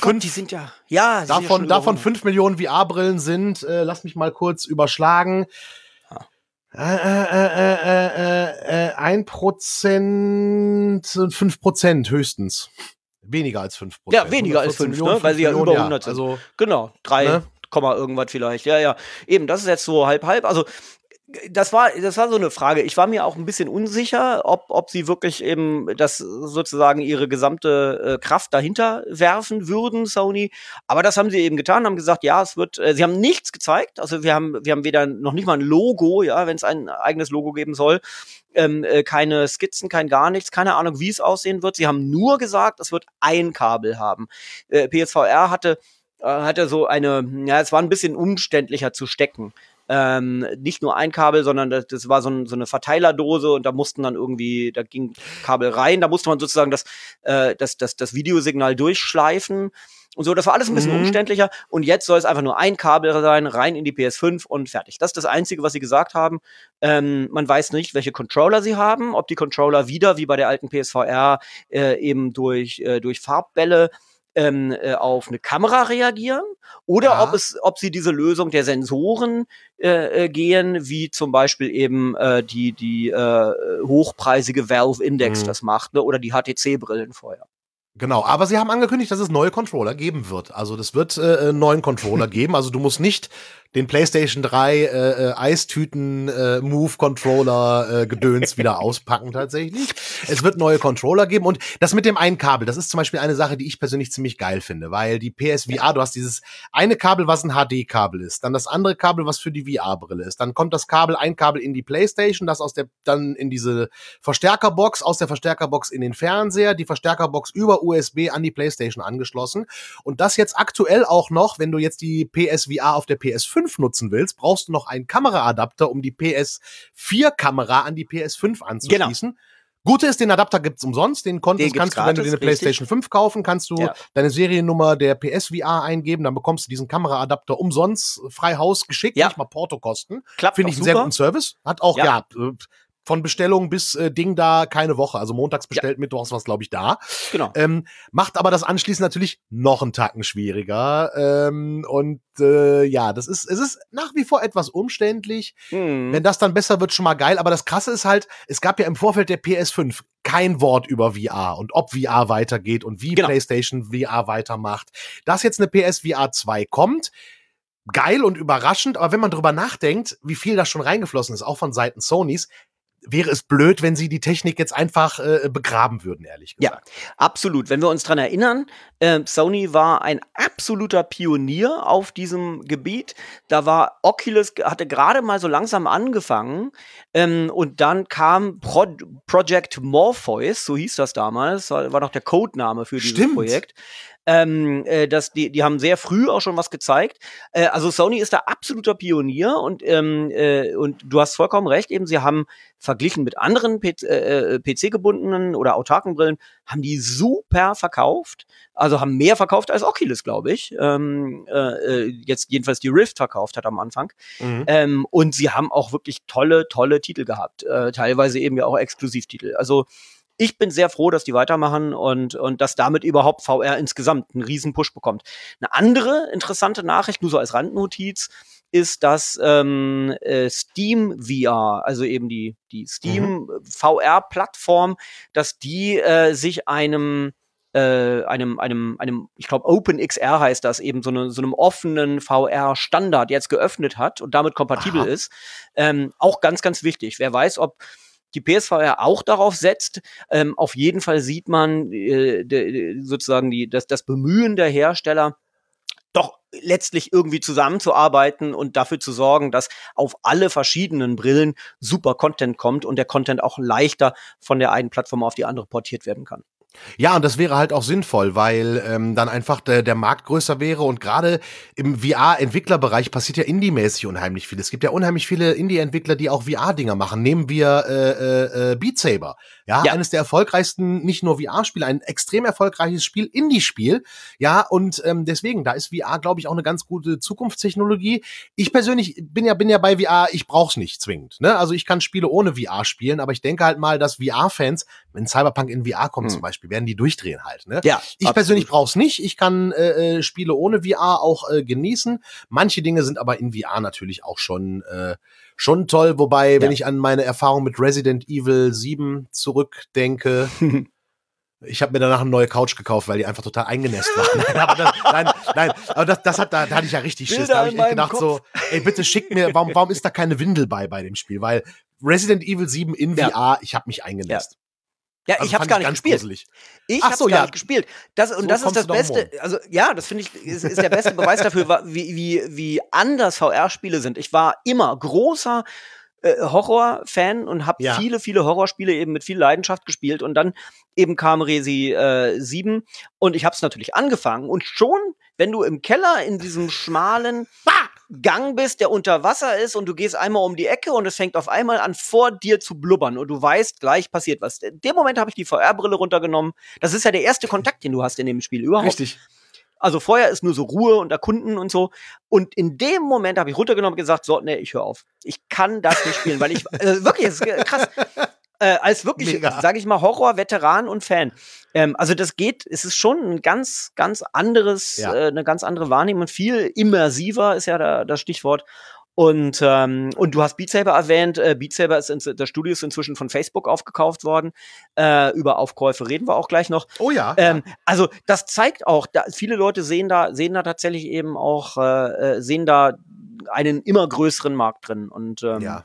5 Millionen VR-Brillen sind, lass mich mal kurz überschlagen. 1%, 5% höchstens. Weniger als 5%. Ja, weniger als 5, ne? Weil sie ja über 100 sind. Also, genau, 3, ne? Irgendwas vielleicht. Ja. Eben, das ist jetzt so halb. Also, das war so eine Frage. Ich war mir auch ein bisschen unsicher, ob sie wirklich eben das sozusagen ihre gesamte Kraft dahinter werfen würden, Sony. Aber das haben sie eben getan, haben gesagt, ja, es wird, sie haben nichts gezeigt. Also wir haben weder noch nicht mal ein Logo, ja, wenn es ein eigenes Logo geben soll. Keine Skizzen, kein gar nichts, keine Ahnung, wie es aussehen wird. Sie haben nur gesagt, es wird ein Kabel haben. PSVR hatte so es war ein bisschen umständlicher zu stecken. Nicht nur ein Kabel, sondern das war so eine Verteilerdose und da ging Kabel rein, da musste man sozusagen das Videosignal durchschleifen und so. Das war alles ein bisschen umständlicher und jetzt soll es einfach nur ein Kabel sein, rein in die PS5 und fertig. Das ist das Einzige, was sie gesagt haben. Man weiß nicht, welche Controller sie haben, ob die Controller wieder, wie bei der alten PSVR, eben durch Farbbälle auf eine Kamera reagieren oder ob sie diese Lösung der Sensoren gehen, wie zum Beispiel eben die hochpreisige Valve Index das macht, ne? Oder die HTC-Brillen vorher. Genau, aber sie haben angekündigt, dass es neue Controller geben wird. Also das wird einen neuen Controller geben. Also du musst nicht den PlayStation 3 Eistüten Move Controller Gedöns wieder auspacken tatsächlich. Es wird neue Controller geben und das mit dem einen Kabel, das ist zum Beispiel eine Sache, die ich persönlich ziemlich geil finde, weil die PSVR, du hast dieses eine Kabel, was ein HD-Kabel ist, dann das andere Kabel, was für die VR-Brille ist, dann kommt ein Kabel in die PlayStation, das dann in diese Verstärkerbox, aus der Verstärkerbox in den Fernseher, die Verstärkerbox über USB an die PlayStation angeschlossen und das jetzt aktuell auch noch, wenn du jetzt die PSVR auf der PS5 nutzen willst, brauchst du noch einen Kameraadapter, um die PS4-Kamera an die PS5 anzuschließen. Genau. Gute ist, den Adapter gibt's umsonst, den kannst du, wenn du dir eine PlayStation 5 kaufen, kannst du deine Seriennummer der PSVR eingeben, dann bekommst du diesen Kameraadapter umsonst frei Haus geschickt, nicht mal Portokosten. Finde ich einen sehr guten Service. Hat auch, von Bestellung bis Ding da keine Woche. Also montags bestellt, mittwochs was, glaube ich, da. Genau. Macht aber das Anschließen natürlich noch einen Tacken schwieriger. Es ist nach wie vor etwas umständlich. Wenn das dann besser wird, schon mal geil. Aber das Krasse ist halt, es gab ja im Vorfeld der PS5 kein Wort über VR und ob VR weitergeht und wie PlayStation VR weitermacht. Dass jetzt eine PSVR 2 kommt, geil und überraschend. Aber wenn man drüber nachdenkt, wie viel da schon reingeflossen ist, auch von Seiten Sonys, wäre es blöd, wenn sie die Technik jetzt einfach begraben würden, ehrlich gesagt. Ja, absolut. Wenn wir uns dran erinnern, Sony war ein absoluter Pionier auf diesem Gebiet. Da war Oculus, hatte gerade mal so langsam angefangen und dann kam Project Morpheus, so hieß das damals, war noch der Codename für dieses Projekt. Die haben sehr früh auch schon was gezeigt. Also Sony ist da absoluter Pionier und du hast vollkommen recht, eben sie haben verglichen mit anderen PC-gebundenen oder autarken Brillen, haben die super verkauft. Also haben mehr verkauft als Oculus, glaube ich. Jetzt jedenfalls die Rift verkauft hat am Anfang. Und sie haben auch wirklich tolle Titel gehabt. Teilweise eben ja auch Exklusivtitel. Also ich bin sehr froh, dass die weitermachen und dass damit überhaupt VR insgesamt einen riesen Push bekommt. Eine andere interessante Nachricht, nur so als Randnotiz, ist, dass Steam VR, also eben die Steam VR-Plattform, dass die sich einem, ich glaube, OpenXR heißt das, eben so einem offenen VR-Standard jetzt geöffnet hat und damit kompatibel ist. Auch ganz, ganz wichtig. Wer weiß, ob die PSVR auch darauf setzt. Auf jeden Fall sieht man sozusagen das Bemühen der Hersteller, doch letztlich irgendwie zusammenzuarbeiten und dafür zu sorgen, dass auf alle verschiedenen Brillen super Content kommt und der Content auch leichter von der einen Plattform auf die andere portiert werden kann. Ja, und das wäre halt auch sinnvoll, weil dann einfach der Markt größer wäre und gerade im VR-Entwicklerbereich passiert ja indie-mäßig unheimlich viel. Es gibt ja unheimlich viele Indie-Entwickler, die auch VR-Dinger machen. Nehmen wir Beat Saber. Ja, eines der erfolgreichsten, nicht nur VR-Spiele, ein extrem erfolgreiches Spiel, Indie-Spiel. Ja, und deswegen, da ist VR, glaube ich, auch eine ganz gute Zukunftstechnologie. Ich persönlich bin ja bei VR, ich brauch's nicht zwingend. Ne? Also ich kann Spiele ohne VR spielen, aber ich denke halt mal, dass VR-Fans, wenn Cyberpunk in VR kommt zum Beispiel, werden die durchdrehen halt. Ne? Ja, ich absolut. persönlich brauch's nicht. Ich kann Spiele ohne VR auch genießen. Manche Dinge sind aber in VR natürlich auch schon toll. Wobei, wenn ich an meine Erfahrung mit Resident Evil 7 zurückdenke, ich habe mir danach eine neue Couch gekauft, weil die einfach total eingenässt war. Nein, aber da hatte ich ja richtig Schiss. Da habe ich echt gedacht so, ey, bitte schick mir, warum ist da keine Windel bei dem Spiel? Weil Resident Evil 7 in VR, ich habe mich eingenässt. Ja, Also ich hab's gar nicht gespielt. Gruselig. Ich hab's gar nicht gespielt. Das ist das Beste. Also ja, das finde ich ist der beste Beweis dafür, wie anders VR-Spiele sind. Ich war immer großer Horror-Fan und habe viele Horrorspiele eben mit viel Leidenschaft gespielt und dann eben kam Resi 7 und ich habe es natürlich angefangen und schon, wenn du im Keller in diesem schmalen Gang bist, der unter Wasser ist und du gehst einmal um die Ecke und es fängt auf einmal an, vor dir zu blubbern und du weißt, gleich passiert was. In dem Moment habe ich die VR-Brille runtergenommen. Das ist ja der erste Kontakt, den du hast in dem Spiel überhaupt. Richtig. Also vorher ist nur so Ruhe und Erkunden und so. Und in dem Moment habe ich runtergenommen und gesagt, so, nee, ich höre auf. Ich kann das nicht spielen, weil ich, wirklich, es ist krass. Als wirklich, sage ich mal, Horror-Veteran und Fan. Also das geht, es ist schon ein ganz, ganz anderes, eine ganz andere Wahrnehmung. Viel immersiver ist ja das Stichwort. Und du hast Beat Saber erwähnt. Beat Saber das Studio ist inzwischen von Facebook aufgekauft worden. Über Aufkäufe reden wir auch gleich noch. Oh ja. Also das zeigt auch, viele Leute sehen da tatsächlich eben auch, sehen da einen immer größeren Markt drin. Und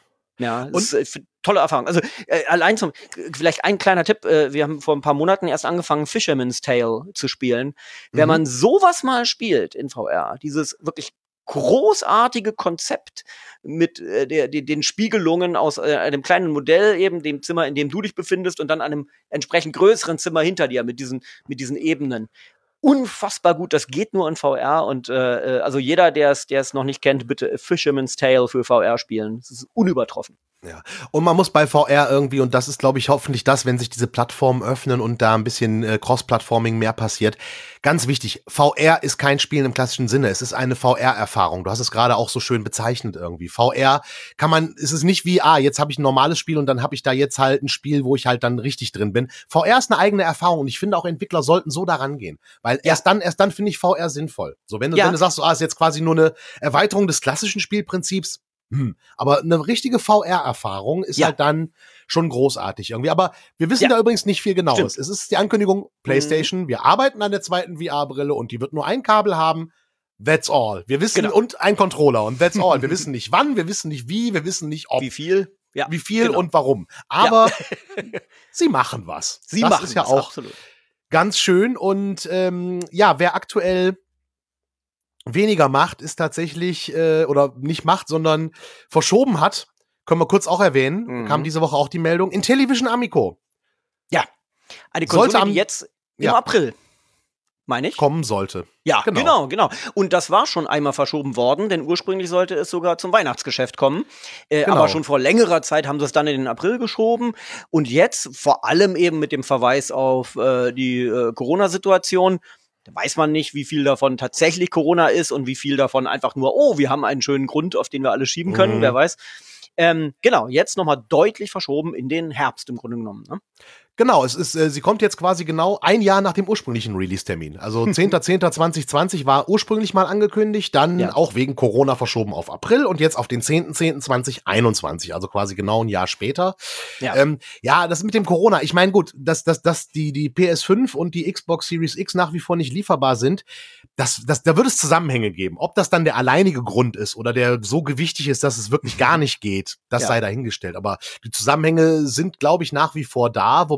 das ist tolle Erfahrung. Also allein vielleicht ein kleiner Tipp, wir haben vor ein paar Monaten erst angefangen, Fisherman's Tale zu spielen. Wenn man sowas mal spielt in VR, dieses wirklich großartige Konzept mit den Spiegelungen aus einem kleinen Modell, eben dem Zimmer, in dem du dich befindest, und dann einem entsprechend größeren Zimmer hinter dir mit diesen Ebenen. Unfassbar gut, das geht nur in VR und also jeder, der es noch nicht kennt, bitte Fisherman's Tale für VR spielen. Das ist unübertroffen. Ja, und man muss bei VR irgendwie, und das ist, glaube ich, hoffentlich das, wenn sich diese Plattformen öffnen und da ein bisschen Cross-Plattforming mehr passiert. Ganz wichtig, VR ist kein Spielen im klassischen Sinne, es ist eine VR-Erfahrung. Du hast es gerade auch so schön bezeichnet irgendwie. VR ist es nicht wie, jetzt habe ich ein normales Spiel und dann habe ich da jetzt halt ein Spiel, wo ich halt dann richtig drin bin. VR ist eine eigene Erfahrung und ich finde auch Entwickler sollten so daran gehen, weil erst dann finde ich VR sinnvoll. So, wenn du sagst, ist jetzt quasi nur eine Erweiterung des klassischen Spielprinzips, aber eine richtige VR-Erfahrung ist halt dann schon großartig irgendwie. Aber wir wissen da übrigens nicht viel Genaues. Stimmt. Es ist die Ankündigung, PlayStation, wir arbeiten an der zweiten VR-Brille und die wird nur ein Kabel haben. That's all. Wir wissen, und ein Controller und that's all. Wir wissen nicht wann, wir wissen nicht wie, wir wissen nicht ob. Wie viel Und warum. Aber sie machen was. Das ist ja auch absolut ganz schön. Und wer aktuell weniger macht, ist tatsächlich, oder nicht macht, sondern verschoben hat, können wir kurz auch erwähnen, kam diese Woche auch die Meldung, Intellivision Amico. Ja, eine Konsole, die jetzt im April, meine ich, kommen sollte. Ja, genau. Und das war schon einmal verschoben worden, denn ursprünglich sollte es sogar zum Weihnachtsgeschäft kommen. Aber schon vor längerer Zeit haben sie es dann in den April geschoben. Und jetzt, vor allem eben mit dem Verweis auf die Corona-Situation, da weiß man nicht, wie viel davon tatsächlich Corona ist und wie viel davon einfach nur, wir haben einen schönen Grund, auf den wir alle schieben können, wer weiß. Jetzt nochmal deutlich verschoben in den Herbst im Grunde genommen. Ne? Genau, sie kommt jetzt quasi genau ein Jahr nach dem ursprünglichen Release-Termin. Also 10.10.2020 war ursprünglich mal angekündigt, dann auch wegen Corona verschoben auf April und jetzt auf den 10.10.2021, also quasi genau ein Jahr später. Das mit dem Corona, ich meine, gut, dass die PS5 und die Xbox Series X nach wie vor nicht lieferbar sind, da wird es Zusammenhänge geben. Ob das dann der alleinige Grund ist oder der so gewichtig ist, dass es wirklich gar nicht geht, das sei dahingestellt. Aber die Zusammenhänge sind, glaube ich, nach wie vor da, wobei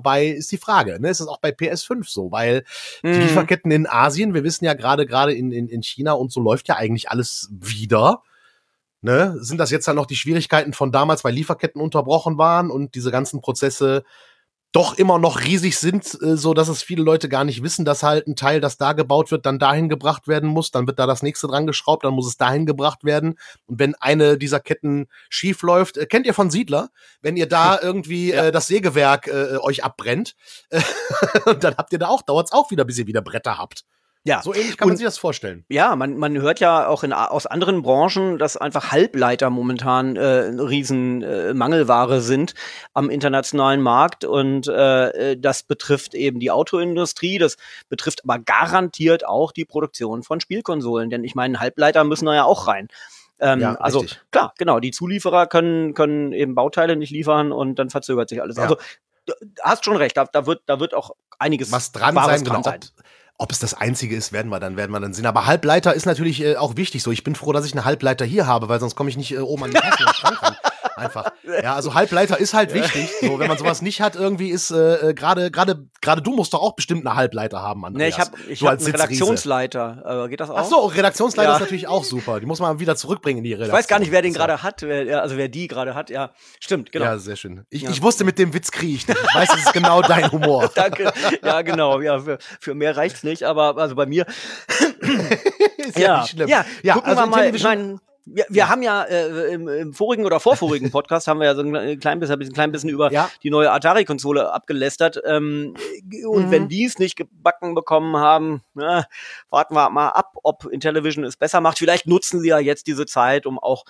Wobei ist die Frage, ne? Ist das auch bei PS5 so? Weil die Lieferketten in Asien, wir wissen ja gerade in China und so läuft ja eigentlich alles wieder. Ne? Sind das jetzt halt noch die Schwierigkeiten von damals, weil Lieferketten unterbrochen waren und diese ganzen Prozesse doch immer noch riesig sind, so dass es viele Leute gar nicht wissen, dass halt ein Teil, das da gebaut wird, dann dahin gebracht werden muss, dann wird da das nächste dran geschraubt, dann muss es dahin gebracht werden. Und wenn eine dieser Ketten schief läuft, kennt ihr von Siedler, wenn ihr da irgendwie das Sägewerk euch abbrennt, dann habt ihr da auch, dauert's auch wieder, bis ihr wieder Bretter habt. Ja. So ähnlich kann man sich das vorstellen. Ja, man hört ja auch aus anderen Branchen, dass einfach Halbleiter momentan eine riesen Mangelware sind am internationalen Markt und das betrifft eben die Autoindustrie, das betrifft aber garantiert auch die Produktion von Spielkonsolen, denn ich meine, Halbleiter müssen da ja auch rein. Also richtig. klar, genau, die Zulieferer können eben Bauteile nicht liefern und dann verzögert sich alles. Ja. Also du hast schon recht, da wird auch einiges was dran Wahres sein, genau. Ob es das Einzige ist, werden wir dann sehen. Aber Halbleiter ist natürlich auch wichtig. So, ich bin froh, dass ich eine Halbleiter hier habe, weil sonst komme ich nicht oben an die Tasse im Schrank ran. Einfach. Ja, also Halbleiter ist halt wichtig. So, wenn man sowas nicht hat, irgendwie ist gerade du musst doch auch bestimmt eine Halbleiter haben, Andreas. Ne, ich hab einen Redaktionsleiter. Geht das auch? Ach so, Redaktionsleiter ist natürlich auch super. Die muss man wieder zurückbringen in die Redaktion. Ich weiß gar nicht, wer den gerade hat, wer die gerade hat. Ja, stimmt, genau. Ja, sehr schön. Ich wusste, mit dem Witz kriege ich dich. Ich weiß, es ist genau dein Humor. Danke. Ja, genau. Ja, für mehr reicht's nicht, aber also bei mir ist ja nicht schlimm. Ja, gucken also wir mal. Wir haben ja im vorigen oder vorvorigen Podcast haben wir ja so ein klein bisschen über die neue Atari-Konsole abgelästert. Und wenn die es nicht gebacken bekommen haben, warten wir mal ab, ob Intellivision es besser macht. Vielleicht nutzen sie ja jetzt diese Zeit, um auch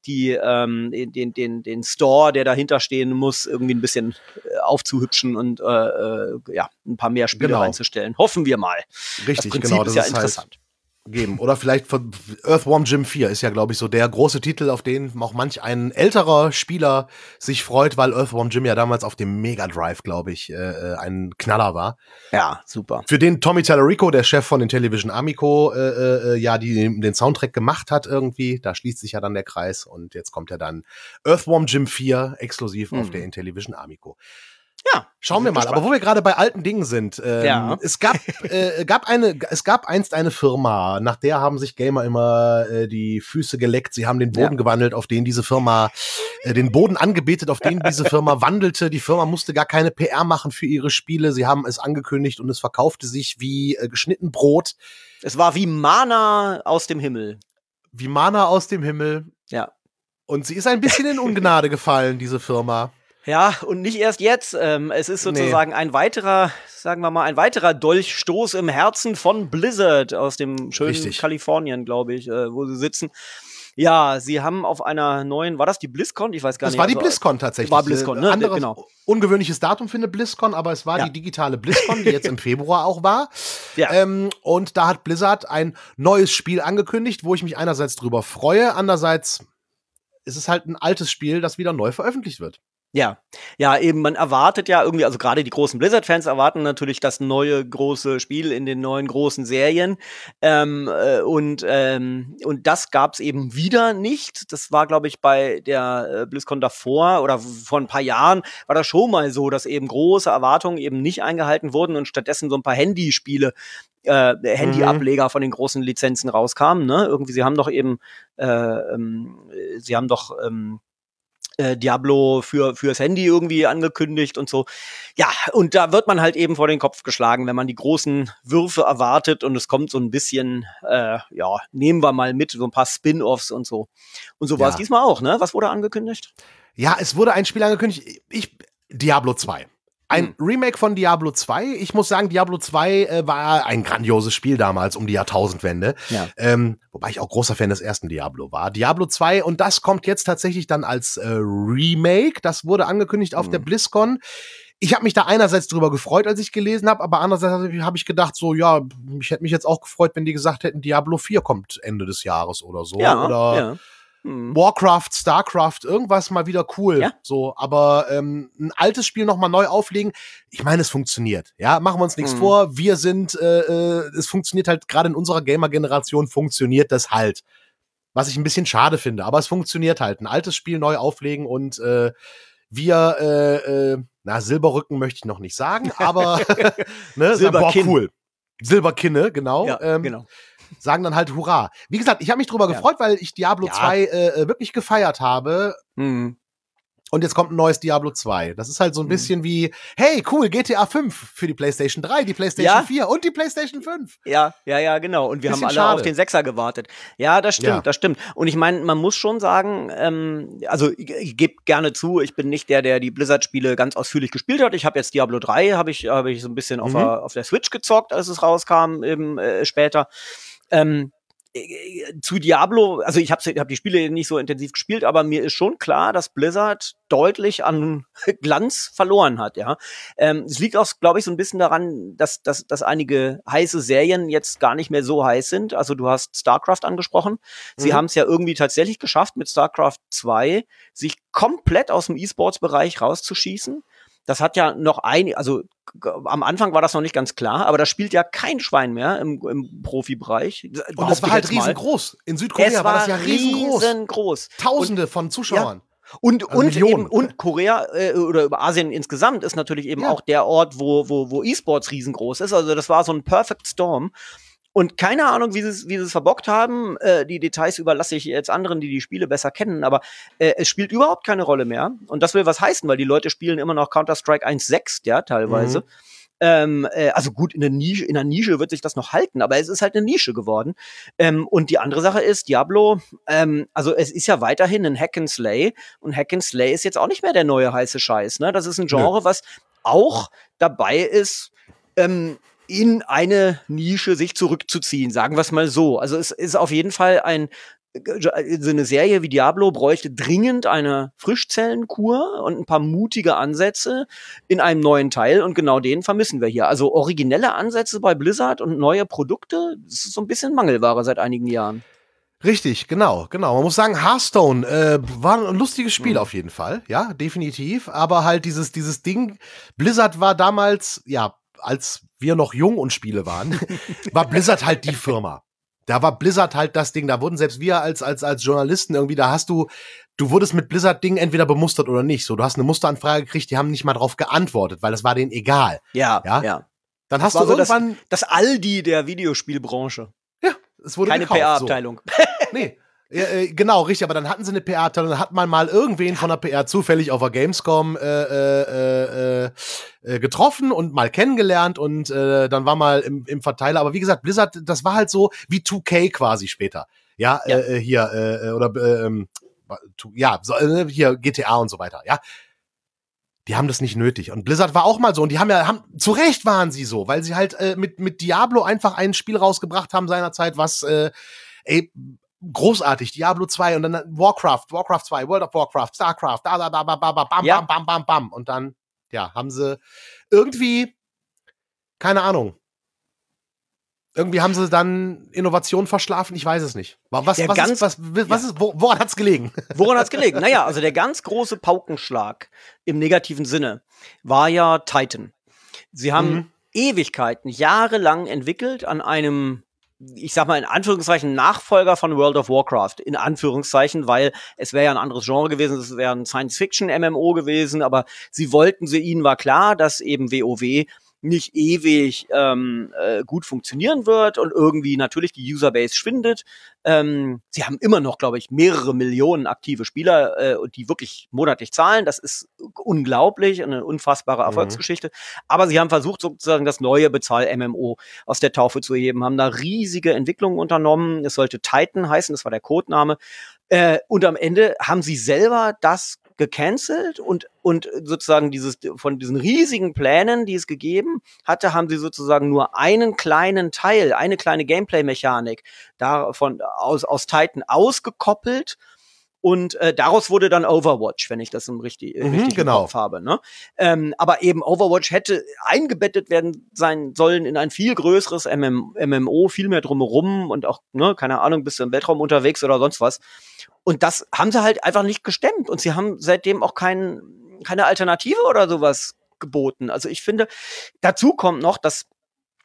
den Store, der dahinter stehen muss, irgendwie ein bisschen aufzuhübschen und ein paar mehr Spiele reinzustellen. Hoffen wir mal. Richtig, das Prinzip ist ja interessant. Halt geben. Oder vielleicht von Earthworm Jim 4 ist ja, glaube ich, so der große Titel, auf den auch manch ein älterer Spieler sich freut, weil Earthworm Jim ja damals auf dem Mega Drive, glaube ich, ein Knaller war. Ja, super. Für den Tommy Tallarico, der Chef von Intellivision Amico, den Soundtrack gemacht hat irgendwie. Da schließt sich ja dann der Kreis und jetzt kommt ja dann Earthworm Jim 4 exklusiv auf der Intellivision Amico. Ja, schauen wir mal. Aber wo wir gerade bei alten Dingen sind, es gab einst eine Firma, nach der haben sich Gamer immer die Füße geleckt. Sie haben den Boden gewandelt, auf den diese Firma, den Boden angebetet, auf den diese Firma wandelte. Die Firma musste gar keine PR machen für ihre Spiele. Sie haben es angekündigt und es verkaufte sich wie geschnitten Brot. Es war wie Mana aus dem Himmel. Wie Mana aus dem Himmel. Ja. Und sie ist ein bisschen in Ungnade gefallen, diese Firma. Ja, und nicht erst jetzt. Es ist sozusagen ein weiterer Dolchstoß im Herzen von Blizzard aus dem schönen Kalifornien, glaube ich, wo sie sitzen. Ja, sie haben auf einer neuen, war das die BlizzCon? Ich weiß gar nicht. Das war die BlizzCon tatsächlich. War BlizzCon, ne? Anderes, ungewöhnliches Datum für eine BlizzCon, aber es war die digitale BlizzCon, die jetzt im Februar auch war. Ja. Und da hat Blizzard ein neues Spiel angekündigt, wo ich mich einerseits drüber freue, andererseits ist es halt ein altes Spiel, das wieder neu veröffentlicht wird. Ja, eben, man erwartet ja irgendwie, also gerade die großen Blizzard-Fans erwarten natürlich das neue große Spiel in den neuen großen Serien. Und das gab's eben wieder nicht. Das war, glaube ich, bei der BlizzCon davor oder vor ein paar Jahren war das schon mal so, dass eben große Erwartungen eben nicht eingehalten wurden und stattdessen so ein paar Handyspiele Handy-Ableger von den großen Lizenzen rauskamen, ne? Irgendwie, sie haben doch Diablo fürs Handy irgendwie angekündigt und so. Ja, und da wird man halt eben vor den Kopf geschlagen, wenn man die großen Würfe erwartet und es kommt so ein bisschen, nehmen wir mal mit, so ein paar Spin-Offs und so. Und so war es diesmal auch, ne? Was wurde angekündigt? Ja, es wurde ein Spiel angekündigt, Diablo 2. Ein Remake von Diablo 2. Ich muss sagen, Diablo 2 war ein grandioses Spiel damals um die Jahrtausendwende. Ja. Wobei ich auch großer Fan des ersten Diablo war. Diablo 2 und das kommt jetzt tatsächlich dann als Remake. Das wurde angekündigt auf der BlizzCon. Ich habe mich da einerseits drüber gefreut, als ich gelesen habe, aber andererseits habe ich gedacht, so, ja, ich hätte mich jetzt auch gefreut, wenn die gesagt hätten, Diablo 4 kommt Ende des Jahres oder so. Oder Warcraft, Starcraft, irgendwas mal wieder cool. Ja. So, aber ein altes Spiel noch mal neu auflegen, ich meine, es funktioniert. Ja, machen wir uns nichts vor. Wir sind, es funktioniert halt, gerade in unserer Gamer-Generation funktioniert das halt. Was ich ein bisschen schade finde, aber es funktioniert halt. Ein altes Spiel neu auflegen und wir na, Silberrücken möchte ich noch nicht sagen, aber ne, Silberkinn. Cool. Silberkinne, genau. Ja, genau. Sagen dann halt Hurra. Wie gesagt, ich habe mich drüber gefreut, weil ich Diablo 2 wirklich gefeiert habe. Mhm. Und jetzt kommt ein neues Diablo 2. Das ist halt so ein bisschen wie, hey, cool, GTA 5 für die PlayStation 3, die PlayStation 4 und die PlayStation 5. Ja, genau. Und wir haben alle auf den 6er gewartet. Ja, das stimmt, das stimmt. Und ich meine, man muss schon sagen, also ich gebe gerne zu, ich bin nicht der die Blizzard-Spiele ganz ausführlich gespielt hat. Ich habe jetzt Diablo 3, habe ich so ein bisschen auf der Switch gezockt, als es rauskam, eben später. Zu Diablo, also ich hab die Spiele nicht so intensiv gespielt, aber mir ist schon klar, dass Blizzard deutlich an Glanz verloren hat, ja. Es liegt auch, glaube ich, so ein bisschen daran, dass einige heiße Serien jetzt gar nicht mehr so heiß sind. Also du hast StarCraft angesprochen. Sie haben es ja irgendwie tatsächlich geschafft, mit StarCraft 2 sich komplett aus dem E-Sports-Bereich rauszuschießen. Das hat ja noch also am Anfang war das noch nicht ganz klar, aber das spielt ja kein Schwein mehr im Profibereich. Und das war halt riesengroß. In Südkorea war das ja riesengroß. Tausende von Zuschauern. Ja. Und Korea oder Asien insgesamt ist natürlich eben auch der Ort, wo E-Sports riesengroß ist. Also das war so ein Perfect Storm. Und keine Ahnung, wie sie es verbockt haben. Die Details überlasse ich jetzt anderen, die Spiele besser kennen. Aber es spielt überhaupt keine Rolle mehr. Und das will was heißen, weil die Leute spielen immer noch Counter-Strike 1.6, ja, teilweise. Also gut, in der Nische wird sich das noch halten, aber es ist halt eine Nische geworden. Und die andere Sache ist, Diablo, also es ist ja weiterhin ein Hack and Slay. Und Hack and Slay ist jetzt auch nicht mehr der neue heiße Scheiß, ne? Das ist ein Genre, was auch dabei ist, in eine Nische sich zurückzuziehen, sagen wir es mal so. Also es ist auf jeden Fall so eine Serie wie Diablo bräuchte dringend eine Frischzellenkur und ein paar mutige Ansätze in einem neuen Teil und genau den vermissen wir hier. Also originelle Ansätze bei Blizzard und neue Produkte, das ist so ein bisschen Mangelware seit einigen Jahren. Richtig, genau. Man muss sagen, Hearthstone war ein lustiges Spiel auf jeden Fall, ja, definitiv. Aber halt dieses Ding, Blizzard war damals, ja, als wir noch jung und Spiele waren, war Blizzard halt die Firma. Da war Blizzard halt das Ding. Da wurden selbst wir als Journalisten irgendwie, da du wurdest mit Blizzard-Dingen entweder bemustert oder nicht. So, du hast eine Musteranfrage gekriegt, die haben nicht mal drauf geantwortet, weil das war denen egal. Ja. Dann hast du irgendwann das Aldi der Videospielbranche. Ja, es wurde keine PR-Abteilung. So. Nee. Genau, richtig, aber dann hatten sie eine PR-Abteilung, dann hat man mal irgendwen von der PR zufällig auf der Gamescom getroffen und mal kennengelernt und dann war mal im Verteiler, aber wie gesagt, Blizzard, das war halt so wie 2K quasi später. Ja. Hier GTA und so weiter, ja. Die haben das nicht nötig. Und Blizzard war auch mal so. Und die haben zu Recht waren sie so, weil sie halt mit Diablo einfach ein Spiel rausgebracht haben seinerzeit, was großartig, Diablo 2 und dann Warcraft 2, World of Warcraft, StarCraft, bam. Und dann, ja, haben sie irgendwie, keine Ahnung, irgendwie haben sie dann Innovation verschlafen, ich weiß es nicht. Woran hat's gelegen? Woran hat's gelegen? Naja, also der ganz große Paukenschlag im negativen Sinne war ja Titan. Sie haben Ewigkeiten, jahrelang entwickelt an einem, ich sag mal in Anführungszeichen, Nachfolger von World of Warcraft. In Anführungszeichen, weil es wäre ja ein anderes Genre gewesen, es wäre ein Science-Fiction-MMO gewesen, aber ihnen war klar, dass eben WoW nicht ewig gut funktionieren wird und irgendwie natürlich die Userbase schwindet. Sie haben immer noch, glaube ich, mehrere Millionen aktive Spieler, die wirklich monatlich zahlen. Das ist unglaublich, eine unfassbare Erfolgsgeschichte. Aber sie haben versucht, sozusagen das neue Bezahl-MMO aus der Taufe zu heben, haben da riesige Entwicklungen unternommen. Es sollte Titan heißen, das war der Codename. Und am Ende haben sie selber das gecancelt und sozusagen von diesen riesigen Plänen, die es gegeben hatte, haben sie sozusagen nur einen kleinen Teil, eine kleine Gameplay-Mechanik davon aus Titan ausgekoppelt und daraus wurde dann Overwatch, wenn ich das richtig im Kopf habe. Ne? Aber eben Overwatch hätte eingebettet sein sollen in ein viel größeres MMO, viel mehr drumherum und auch, ne, keine Ahnung, bist du im Weltraum unterwegs oder sonst was. Und das haben sie halt einfach nicht gestemmt. Und sie haben seitdem auch keine Alternative oder sowas geboten. Also ich finde, dazu kommt noch, dass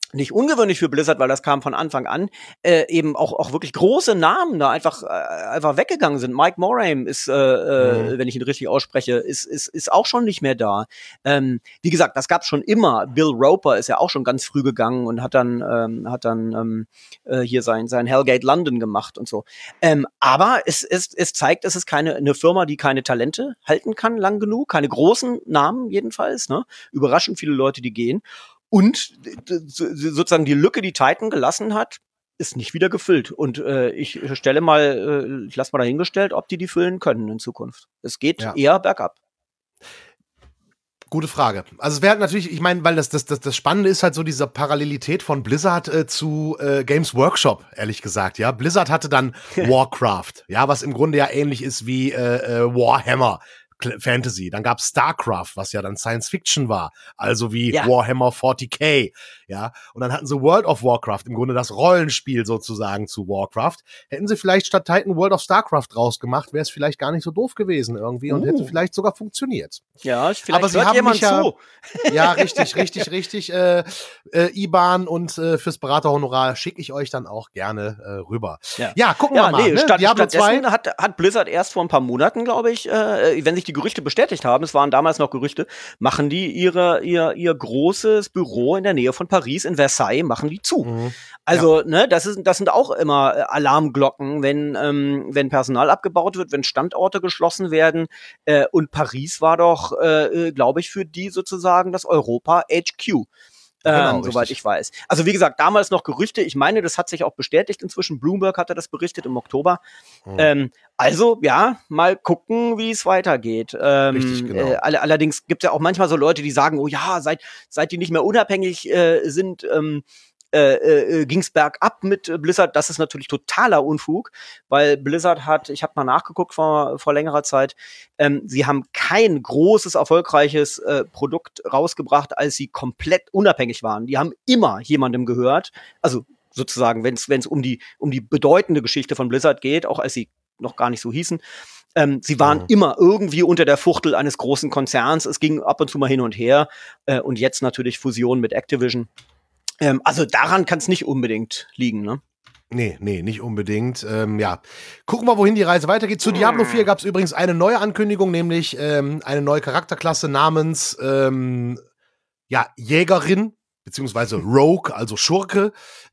nicht ungewöhnlich für Blizzard, weil das kam von Anfang an, eben auch wirklich große Namen da einfach weggegangen sind. Mike Morhaime ist, wenn ich ihn richtig ausspreche, ist auch schon nicht mehr da. Wie gesagt, das gab's schon immer. Bill Roper ist ja auch schon ganz früh gegangen und hat dann hier sein Hellgate London gemacht und so. Aber es zeigt, es ist eine Firma, die keine Talente halten kann lang genug, keine großen Namen jedenfalls, ne? Überraschend viele Leute, die gehen. Und sozusagen die Lücke, die Titan gelassen hat, ist nicht wieder gefüllt. Und ich lasse mal dahingestellt, ob die füllen können in Zukunft. Es geht eher bergab. Gute Frage. Also es wäre halt natürlich, ich meine, weil das Spannende ist halt so diese Parallelität von Blizzard zu Games Workshop, ehrlich gesagt, ja. Blizzard hatte dann Warcraft, ja, was im Grunde ja ähnlich ist wie Warhammer. Fantasy. Dann gab's StarCraft, was ja dann Science Fiction war, also wie Warhammer 40k, ja. Und dann hatten sie World of Warcraft, im Grunde das Rollenspiel sozusagen zu Warcraft. Hätten sie vielleicht statt Titan World of StarCraft draus-gemacht, wäre es vielleicht gar nicht so doof gewesen irgendwie und hätte vielleicht sogar funktioniert. Ja, vielleicht aber sie hört haben jemand zu. Ja, richtig. IBAN und fürs Beraterhonorar schicke ich euch dann auch gerne rüber. Ja, gucken wir mal. Ne? Diablo 2 hat Blizzard erst vor ein paar Monaten, glaube ich, wenn sich die Gerüchte bestätigt haben, es waren damals noch Gerüchte, machen die ihr großes Büro in der Nähe von Paris in Versailles, machen die zu. Also, ne, das sind auch immer Alarmglocken, wenn Personal abgebaut wird, wenn Standorte geschlossen werden. Und Paris war doch, glaube ich, für die sozusagen das Europa HQ. Soweit ich weiß. Also wie gesagt, damals noch Gerüchte. Ich meine, das hat sich auch bestätigt inzwischen. Bloomberg hatte das berichtet im Oktober. Also, ja, mal gucken, wie es weitergeht. Richtig, genau. Allerdings gibt es ja auch manchmal so Leute, die sagen, oh ja, seit die nicht mehr unabhängig sind, ging's bergab mit Blizzard. Das ist natürlich totaler Unfug, weil Blizzard hat, ich habe mal nachgeguckt vor längerer Zeit, sie haben kein großes, erfolgreiches Produkt rausgebracht, als sie komplett unabhängig waren. Die haben immer jemandem gehört, also sozusagen, wenn es um die bedeutende Geschichte von Blizzard geht, auch als sie noch gar nicht so hießen. Sie waren immer irgendwie unter der Fuchtel eines großen Konzerns. Es ging ab und zu mal hin und her. Und jetzt natürlich Fusion mit Activision. Also daran kann es nicht unbedingt liegen, ne? Nee, nicht unbedingt. Gucken wir, wohin die Reise weitergeht. Zu Diablo 4 gab es übrigens eine neue Ankündigung, nämlich eine neue Charakterklasse namens Jägerin, beziehungsweise Rogue, also Schurke.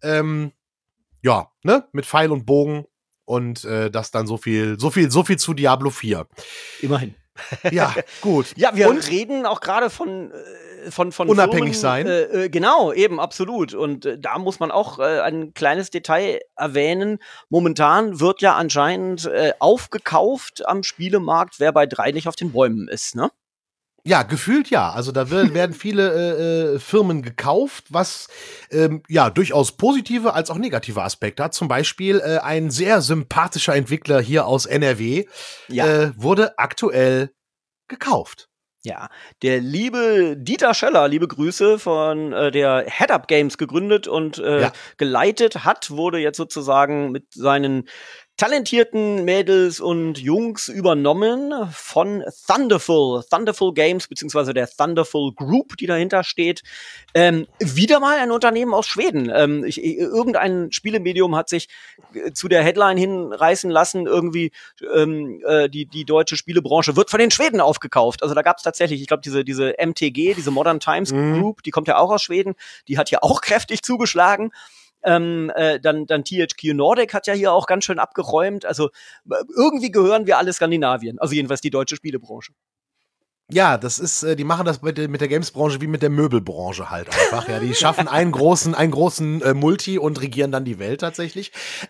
Mit Pfeil und Bogen. Und das dann so viel zu Diablo 4. Immerhin. Ja, gut. Ja, wir reden auch gerade von unabhängig Firmen, sein. Genau, eben, absolut. Und da muss man auch ein kleines Detail erwähnen. Momentan wird ja anscheinend aufgekauft am Spielemarkt, wer bei 3 nicht auf den Bäumen ist, ne? Ja, gefühlt ja. Also da werden viele Firmen gekauft, was durchaus positive als auch negative Aspekte hat. Zum Beispiel ein sehr sympathischer Entwickler hier aus NRW wurde aktuell gekauft. Ja, der liebe Dieter Scheller, liebe Grüße, von der Head Up Games gegründet und geleitet hat, wurde jetzt sozusagen mit seinen talentierten Mädels und Jungs übernommen von Thunderful Games, beziehungsweise der Thunderful Group, die dahinter steht. Wieder mal ein Unternehmen aus Schweden. Irgendein Spielemedium hat sich zu der Headline hinreißen lassen, irgendwie die deutsche Spielebranche wird von den Schweden aufgekauft. Also da gab es tatsächlich, ich glaube, diese MTG, diese Modern Times Group, die kommt ja auch aus Schweden, die hat ja auch kräftig zugeschlagen. Dann THQ Nordic hat ja hier auch ganz schön abgeräumt. Also irgendwie gehören wir alle Skandinavien. Also jedenfalls die deutsche Spielebranche. Ja, das ist, die machen das mit der Games-Branche wie mit der Möbelbranche halt einfach. Ja, die schaffen einen großen Multi und regieren dann die Welt tatsächlich.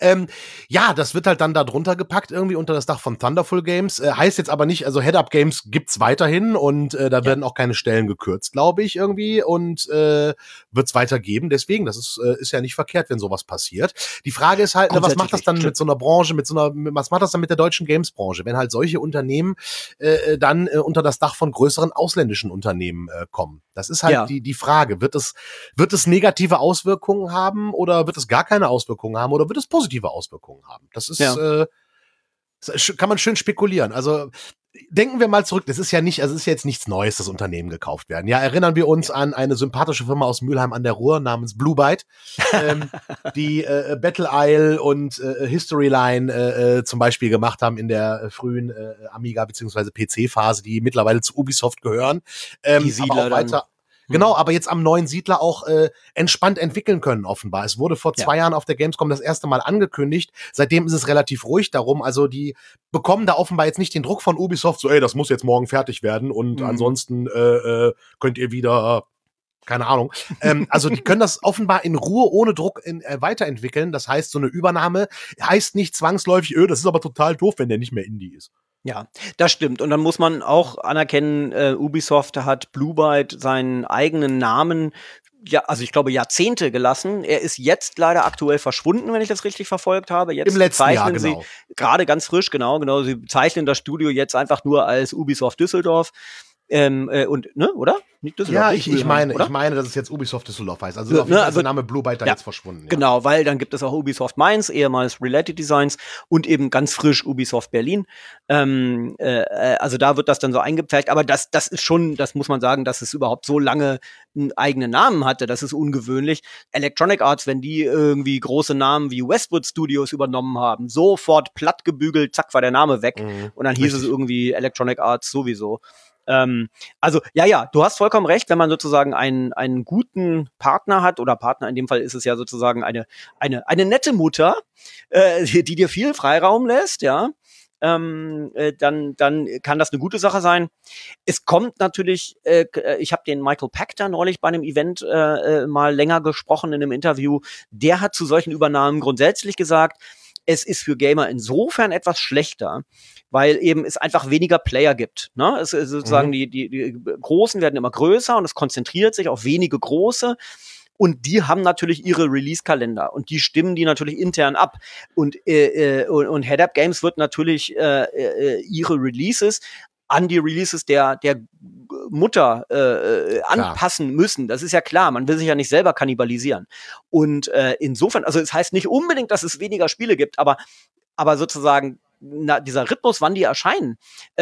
Das wird halt dann da drunter gepackt, irgendwie unter das Dach von Thunderful Games. Heißt jetzt aber nicht, also Head-Up Games gibt's weiterhin und da werden auch keine Stellen gekürzt, glaube ich, irgendwie. Und wird's weitergeben. Deswegen, das ist ja nicht verkehrt, wenn sowas passiert. Die Frage ist halt, was macht das dann mit so einer Branche, was macht das dann mit der deutschen Games-Branche, wenn halt solche Unternehmen dann unter das Dach von größeren ausländischen Unternehmen kommen. Das ist halt die Frage. Wird es negative Auswirkungen haben oder wird es gar keine Auswirkungen haben oder wird es positive Auswirkungen haben? Das ist kann man schön spekulieren. Also denken wir mal zurück, das ist ja nicht, also es ist ja jetzt nichts Neues, dass Unternehmen gekauft werden. Ja, erinnern wir uns an eine sympathische Firma aus Mülheim an der Ruhr namens Blue Byte, die Battle Isle und Historyline zum Beispiel gemacht haben in der frühen Amiga- bzw. PC-Phase, die mittlerweile zu Ubisoft gehören. Die Siedler aber auch weiter. Genau, aber jetzt am neuen Siedler auch entspannt entwickeln können, offenbar. Es wurde vor 2 Jahren auf der Gamescom das erste Mal angekündigt. Seitdem ist es relativ ruhig darum. Also die bekommen da offenbar jetzt nicht den Druck von Ubisoft, so, ey, das muss jetzt morgen fertig werden und ansonsten könnt ihr wieder, keine Ahnung. Also die können das offenbar in Ruhe, ohne Druck weiterentwickeln. Das heißt, so eine Übernahme heißt nicht zwangsläufig, das ist aber total doof, wenn der nicht mehr Indie ist. Ja, das stimmt. Und dann muss man auch anerkennen, Ubisoft hat Blue Byte seinen eigenen Namen, ja, also ich glaube Jahrzehnte gelassen. Er ist jetzt leider aktuell verschwunden, wenn ich das richtig verfolgt habe. Jetzt im letzten Jahr, bezeichnen genau. sie gerade ganz frisch, genau. Sie bezeichnen das Studio jetzt einfach nur als Ubisoft Düsseldorf. Und, ne, oder? Nicht Düsseldorf. Ja, nicht ich meine, oder? dass es jetzt Ubisoft Düsseldorf heißt. Also auf jeden Fall ist der Name Blue Byte da jetzt verschwunden. Ja. Genau, weil dann gibt es auch Ubisoft Mainz, ehemals Related Designs und eben ganz frisch Ubisoft Berlin. Also da wird das dann so eingepfercht. Aber das ist schon, das muss man sagen, dass es überhaupt so lange einen eigenen Namen hatte. Das ist ungewöhnlich. Electronic Arts, wenn die irgendwie große Namen wie Westwood Studios übernommen haben, sofort platt gebügelt, zack, war der Name weg. Und dann hieß es irgendwie Electronic Arts sowieso. Also, ja, du hast vollkommen recht, wenn man sozusagen einen guten Partner hat, oder Partner, in dem Fall ist es ja sozusagen eine nette Mutter, die dir viel Freiraum lässt, ja, dann kann das eine gute Sache sein. Es kommt natürlich, ich habe den Michael Pachter neulich bei einem Event mal länger gesprochen in einem Interview, der hat zu solchen Übernahmen grundsätzlich gesagt, es ist für Gamer insofern etwas schlechter, weil eben es einfach weniger Player gibt. Ne? Es ist sozusagen die Großen werden immer größer und es konzentriert sich auf wenige Große. Und die haben natürlich ihre Release-Kalender und die stimmen die natürlich intern ab. Und Head-Up Games wird natürlich ihre Releases an die Releases der Mutter anpassen müssen. Das ist ja klar. Man will sich ja nicht selber kannibalisieren. Und insofern, also es heißt nicht unbedingt, dass es weniger Spiele gibt, aber sozusagen dieser Rhythmus, wann die erscheinen,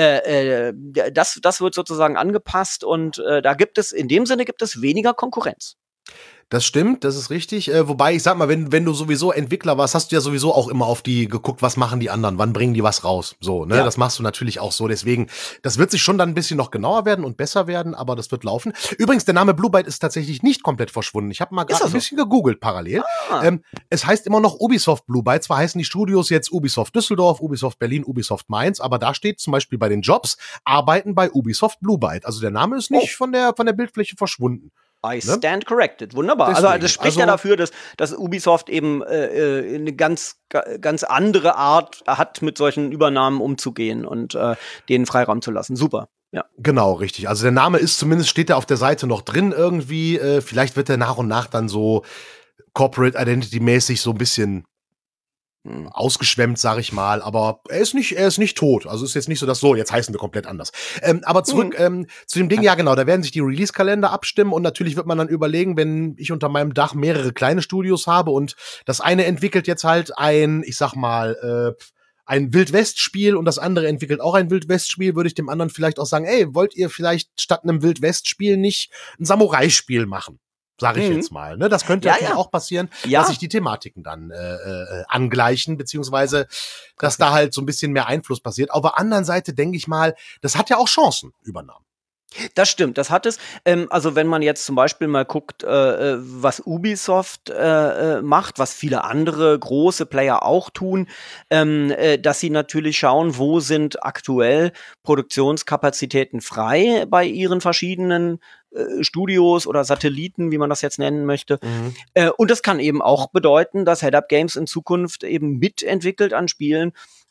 das wird sozusagen angepasst und in dem Sinne gibt es weniger Konkurrenz. Das stimmt, das ist richtig. Wobei, ich sag mal, wenn du sowieso Entwickler warst, hast du ja sowieso auch immer auf die geguckt, was machen die anderen, wann bringen die was raus. So, ne? Ja. Das machst du natürlich auch so. Deswegen, das wird sich schon dann ein bisschen noch genauer werden und besser werden, aber das wird laufen. Übrigens, der Name Blue Byte ist tatsächlich nicht komplett verschwunden. Ich habe mal gerade ein bisschen gegoogelt parallel. Es heißt immer noch Ubisoft Blue Byte. Zwar heißen die Studios jetzt Ubisoft Düsseldorf, Ubisoft Berlin, Ubisoft Mainz, aber da steht zum Beispiel bei den Jobs, arbeiten bei Ubisoft Blue Byte. Also der Name ist nicht von der Bildfläche verschwunden. I stand corrected. Wunderbar. Deswegen, also das spricht ja dafür, dass Ubisoft eben eine ganz andere Art hat, mit solchen Übernahmen umzugehen und denen Freiraum zu lassen. Super. Ja. Genau, richtig. Also der Name ist zumindest, steht er auf der Seite noch drin irgendwie. Vielleicht wird er nach und nach dann so Corporate Identity-mäßig so ein bisschen ausgeschwemmt, sag ich mal, aber er ist nicht tot. Also ist jetzt nicht so, dass jetzt heißen wir komplett anders. Aber zurück zu dem Ding, ja genau, da werden sich die Release-Kalender abstimmen und natürlich wird man dann überlegen, wenn ich unter meinem Dach mehrere kleine Studios habe und das eine entwickelt jetzt halt ein Wild-West-Spiel und das andere entwickelt auch ein Wild-West-Spiel, würde ich dem anderen vielleicht auch sagen, ey, wollt ihr vielleicht statt einem Wild-West-Spiel nicht ein Samurai-Spiel machen? Sag ich jetzt mal. Ne? Das könnte natürlich auch passieren, dass sich die Thematiken dann angleichen, beziehungsweise dass da halt so ein bisschen mehr Einfluss passiert. Auf der anderen Seite denke ich mal, das hat ja auch Chancen, Übernahmen. Das stimmt, das hat es. Also wenn man jetzt zum Beispiel mal guckt, was Ubisoft macht, was viele andere große Player auch tun, dass sie natürlich schauen, wo sind aktuell Produktionskapazitäten frei bei ihren verschiedenen Studios oder Satelliten, wie man das jetzt nennen möchte. Und das kann eben auch bedeuten, dass Head-Up Games in Zukunft eben mitentwickelt an Spielen,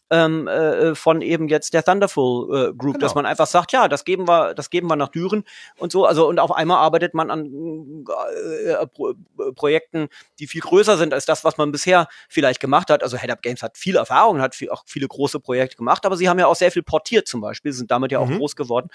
von eben jetzt der Thunderful Group, dass man einfach sagt, ja, das geben wir nach Düren und so, also und auf einmal arbeitet man an Projekten, die viel größer sind als das, was man bisher vielleicht gemacht hat. Also Head-Up Games hat viel Erfahrung, hat auch viele große Projekte gemacht, aber sie haben ja auch sehr viel portiert zum Beispiel, sind damit ja auch groß geworden.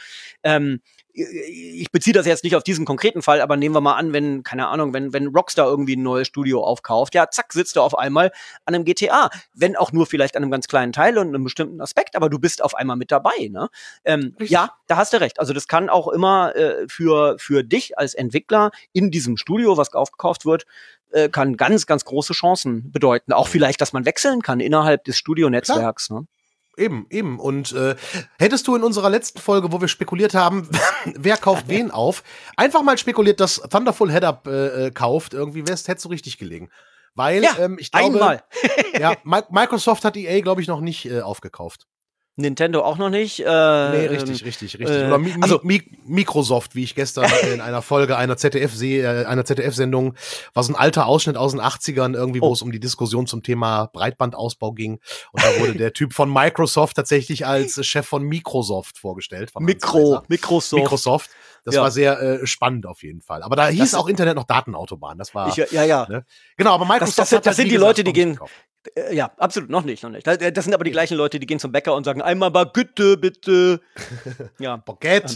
Ich beziehe das jetzt nicht auf diesen konkreten Fall, aber nehmen wir mal an, wenn, keine Ahnung, wenn Rockstar irgendwie ein neues Studio aufkauft, ja, zack, sitzt er auf einmal an einem GTA, wenn auch nur vielleicht an einem ganz kleinen Teil Style und einem bestimmten Aspekt, aber du bist auf einmal mit dabei, ne? Ja, da hast du recht. Also das kann auch immer für dich als Entwickler in diesem Studio, was aufgekauft wird, kann ganz, ganz große Chancen bedeuten. Auch vielleicht, dass man wechseln kann innerhalb des Studionetzwerks, ne? Eben. Und hättest du in unserer letzten Folge, wo wir spekuliert haben, wer kauft wen auf, einfach mal spekuliert, dass Thunderful Head-Up kauft, irgendwie hättest du richtig gelegen. Weil ich glaube, einmal. Ja, Microsoft hat EA, glaube ich, noch nicht aufgekauft. Nintendo auch noch nicht. Nee, richtig. Oder Microsoft, wie ich gestern in einer Folge einer ZDF-Sendung, war so ein alter Ausschnitt aus den 80ern irgendwie, wo es um die Diskussion zum Thema Breitbandausbau ging. Und da wurde der Typ von Microsoft tatsächlich als Chef von Microsoft vorgestellt. Von Microsoft. Das war sehr spannend auf jeden Fall. Aber da hieß auch Internet noch Datenautobahn. Das war. Ne? Genau, aber Microsoft das sind die Leute, die gehen. Ja, absolut, noch nicht. Das sind aber die gleichen Leute, die gehen zum Bäcker und sagen, einmal Baguette, bitte. Ja. Baguette.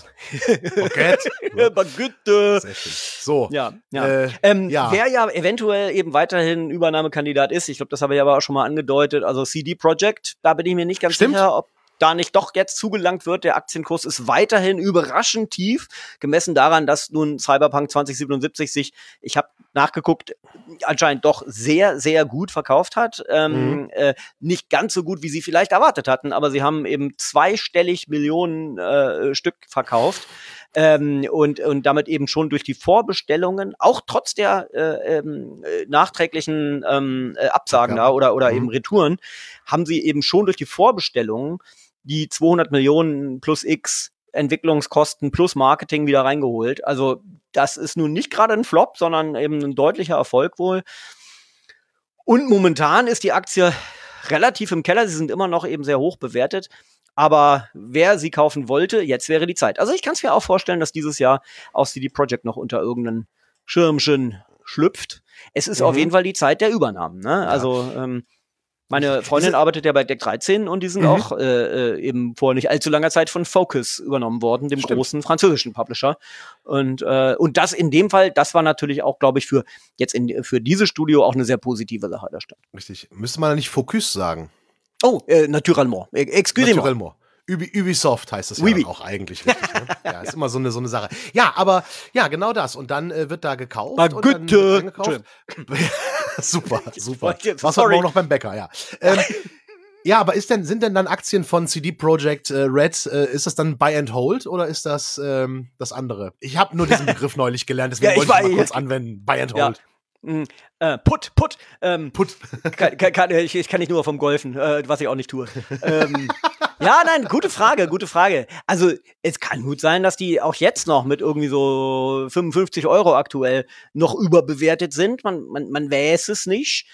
Baguette. Sehr schön. So. Ja. Wer ja eventuell eben weiterhin Übernahmekandidat ist, ich glaube, das habe ich aber auch schon mal angedeutet, also CD Projekt, da bin ich mir nicht ganz sicher, ob da nicht doch jetzt zugelangt wird. Der Aktienkurs ist weiterhin überraschend tief, gemessen daran, dass nun Cyberpunk 2077 sich, ich habe nachgeguckt, anscheinend doch sehr, sehr gut verkauft hat. Nicht ganz so gut, wie sie vielleicht erwartet hatten, aber sie haben eben zweistellig Millionen Stück verkauft. Und damit eben schon durch die Vorbestellungen, auch trotz der nachträglichen Absagen oder eben Retouren, haben sie eben schon durch die Vorbestellungen die 200 Millionen plus X Entwicklungskosten plus Marketing wieder reingeholt. Also das ist nun nicht gerade ein Flop, sondern eben ein deutlicher Erfolg wohl. Und momentan ist die Aktie relativ im Keller. Sie sind immer noch eben sehr hoch bewertet. Aber wer sie kaufen wollte, jetzt wäre die Zeit. Also ich kann es mir auch vorstellen, dass dieses Jahr auch CD Projekt noch unter irgendeinem Schirmchen schlüpft. Es ist auf jeden Fall die Zeit der Übernahmen. Ne? Ja. Also meine Freundin arbeitet ja bei Deck 13 und die sind auch eben vor nicht allzu langer Zeit von Focus übernommen worden, dem großen französischen Publisher. Und das in dem Fall, das war natürlich auch, glaube ich, für dieses Studio auch eine sehr positive Sache der Stadt. Richtig. Müsste man nicht Focus sagen? Oh, naturellement. Excusez-moi. Ubisoft heißt das ja auch eigentlich richtig. Ne? Ja, ist immer so eine Sache. Ja, aber ja, genau das. Und dann wird da gekauft. Baguette. Super. Was hat man auch noch beim Bäcker, ja. Ja, aber sind denn dann Aktien von CD Projekt Red, ist das dann Buy and Hold oder ist das das andere? Ich habe nur diesen Begriff neulich gelernt, deswegen wollte ich mal kurz anwenden. Buy and Hold. Put. Ich kann nicht nur vom Golfen, was ich auch nicht tue. Ja, nein, gute Frage. Also, es kann gut sein, dass die auch jetzt noch mit irgendwie so 55 € aktuell noch überbewertet sind. Man weiß es nicht.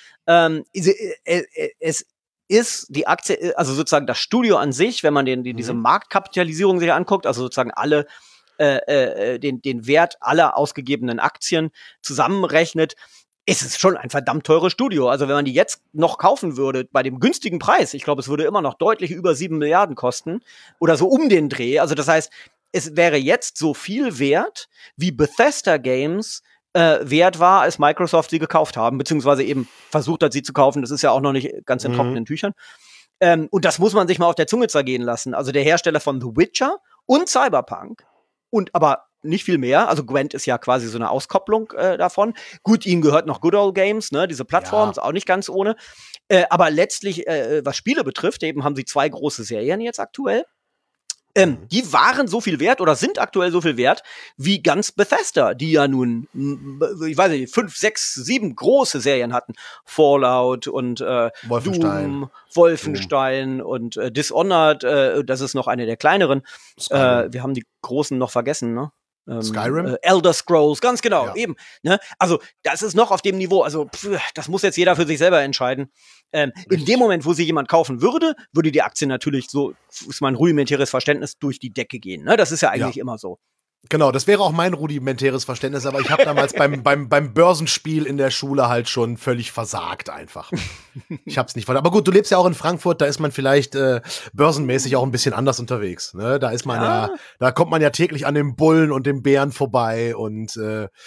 Es ist die Aktie, also sozusagen das Studio an sich, wenn man diese Marktkapitalisierung sich anguckt, also sozusagen alle den Wert aller ausgegebenen Aktien zusammenrechnet, ist es schon ein verdammt teures Studio. Also wenn man die jetzt noch kaufen würde, bei dem günstigen Preis, ich glaube, es würde immer noch deutlich über 7 Milliarden kosten oder so um den Dreh. Also das heißt, es wäre jetzt so viel wert, wie Bethesda Games wert war, als Microsoft sie gekauft haben, beziehungsweise eben versucht hat, sie zu kaufen. Das ist ja auch noch nicht ganz in trockenen Tüchern. Und das muss man sich mal auf der Zunge zergehen lassen. Also der Hersteller von The Witcher und Cyberpunk und aber nicht viel mehr. Also Gwent ist ja quasi so eine Auskopplung davon. Gut, ihnen gehört noch Good Old Games, ne? Diese Plattform ist auch nicht ganz ohne. Aber letztlich, was Spiele betrifft, eben haben sie 2 große Serien jetzt aktuell. Die waren so viel wert oder sind aktuell so viel wert wie ganz Bethesda, die ja nun, ich weiß nicht, 5, 6, 7 große Serien hatten. Fallout und Doom, Wolfenstein und Dishonored, das ist noch eine der kleineren. Wir haben die großen noch vergessen, ne? Skyrim? Elder Scrolls, ganz genau, eben. Ne? Also, das ist noch auf dem Niveau. Also, das muss jetzt jeder für sich selber entscheiden. In dem Moment, wo sie jemand kaufen würde die Aktie natürlich, so ist mein rudimentäres Verständnis, durch die Decke gehen. Ne? Das ist ja eigentlich immer so. Genau, das wäre auch mein rudimentäres Verständnis, aber ich habe damals beim Börsenspiel in der Schule halt schon völlig versagt einfach. Ich hab's nicht verstanden. Aber gut, du lebst ja auch in Frankfurt, da ist man vielleicht börsenmäßig auch ein bisschen anders unterwegs. Ne? Da ist man da kommt man ja täglich an dem Bullen und dem Bären vorbei und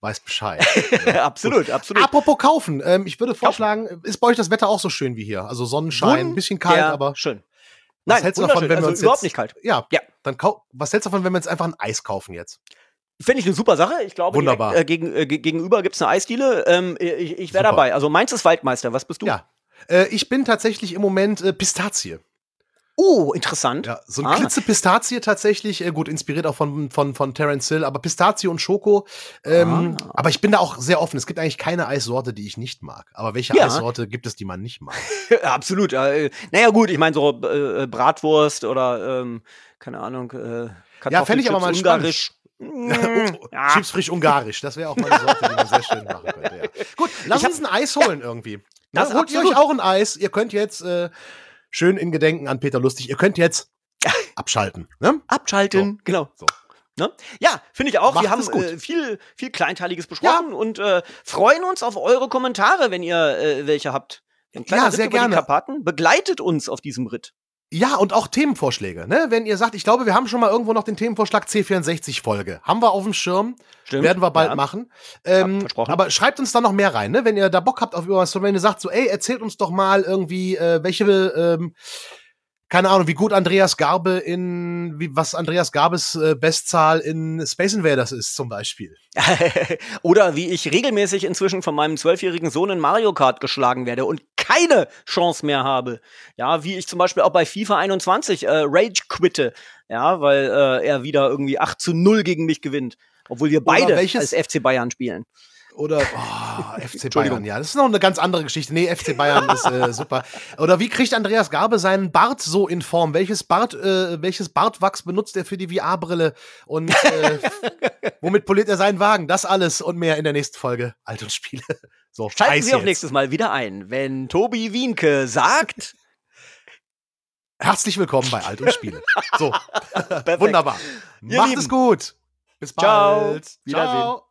weiß Bescheid. Absolut, absolut. Apropos kaufen, ich würde vorschlagen, ist bei euch das Wetter auch so schön wie hier? Also Sonnenschein, ein bisschen kalt, aber schön. was Nein, hältst du davon, wenn wir uns überhaupt jetzt, nicht kalt. Ja, Ja. dann was hältst du davon, wenn wir uns einfach ein Eis kaufen jetzt? Finde ich eine super Sache. Ich glaube, Wunderbar. gegenüber gibt's eine Eisdiele. Ich wäre Super. dabei. Also meins ist Waldmeister. Was bist du? Ja, ich bin tatsächlich im Moment Pistazie. Oh, interessant. Ja, so ein Klitze Pistazie tatsächlich, gut, inspiriert auch von Terence Hill, aber Pistazie und Schoko. Aber ich bin da auch sehr offen. Es gibt eigentlich keine Eissorte, die ich nicht mag. Aber welche Eissorte gibt es, die man nicht mag? Absolut. Naja, gut, ich meine so Bratwurst oder, keine Ahnung, Ja, fände ich aber mal ungarisch. Chips frisch ungarisch, das wäre auch mal eine Sorte, die man sehr schön machen könnte. Ja. Gut, lass uns ein Eis holen irgendwie. Das Holt ihr euch auch ein Eis? Ihr könnt jetzt schön in Gedenken an Peter Lustig, ihr könnt jetzt abschalten. Ne? Abschalten, So. genau. So. Ne? Ja, finde ich auch. Macht Wir haben es gut. viel Kleinteiliges besprochen und freuen uns auf eure Kommentare, wenn ihr welche habt. Ein kleiner Ritt sehr über die gerne. Karpaten begleitet uns auf diesem Ritt. Ja, und auch Themenvorschläge, ne? Wenn ihr sagt, ich glaube, wir haben schon mal irgendwo noch den Themenvorschlag C64-Folge. Haben wir auf dem Schirm. Stimmt, Werden wir bald machen. versprochen. Aber schreibt uns da noch mehr rein, ne? Wenn ihr da Bock habt auf irgendwas, wenn ihr sagt so, ey, erzählt uns doch mal irgendwie, keine Ahnung, wie gut Andreas Garbe was Andreas Garbes Bestzahl in Space Invaders ist, zum Beispiel. Oder wie ich regelmäßig inzwischen von meinem 12-jährigen Sohn in Mario Kart geschlagen werde und keine Chance mehr habe. Ja, wie ich zum Beispiel auch bei FIFA 21 Rage quitte. Ja, weil er wieder irgendwie 8-0 gegen mich gewinnt. Obwohl wir beide als FC Bayern spielen. Oder FC Bayern, ja. Das ist noch eine ganz andere Geschichte. Nee, FC Bayern ist super. Oder wie kriegt Andreas Garbe seinen Bart so in Form? Welches Bartwachs benutzt er für die VR-Brille? Und womit poliert er seinen Wagen? Das alles und mehr in der nächsten Folge Alt und Spiele. So, schalten Sie auch nächstes Mal wieder ein, wenn Tobi Wienke sagt: Herzlich willkommen bei Alt und Spiele. So, wunderbar. Macht es gut. Bis bald. Ciao. Wiedersehen. Ciao.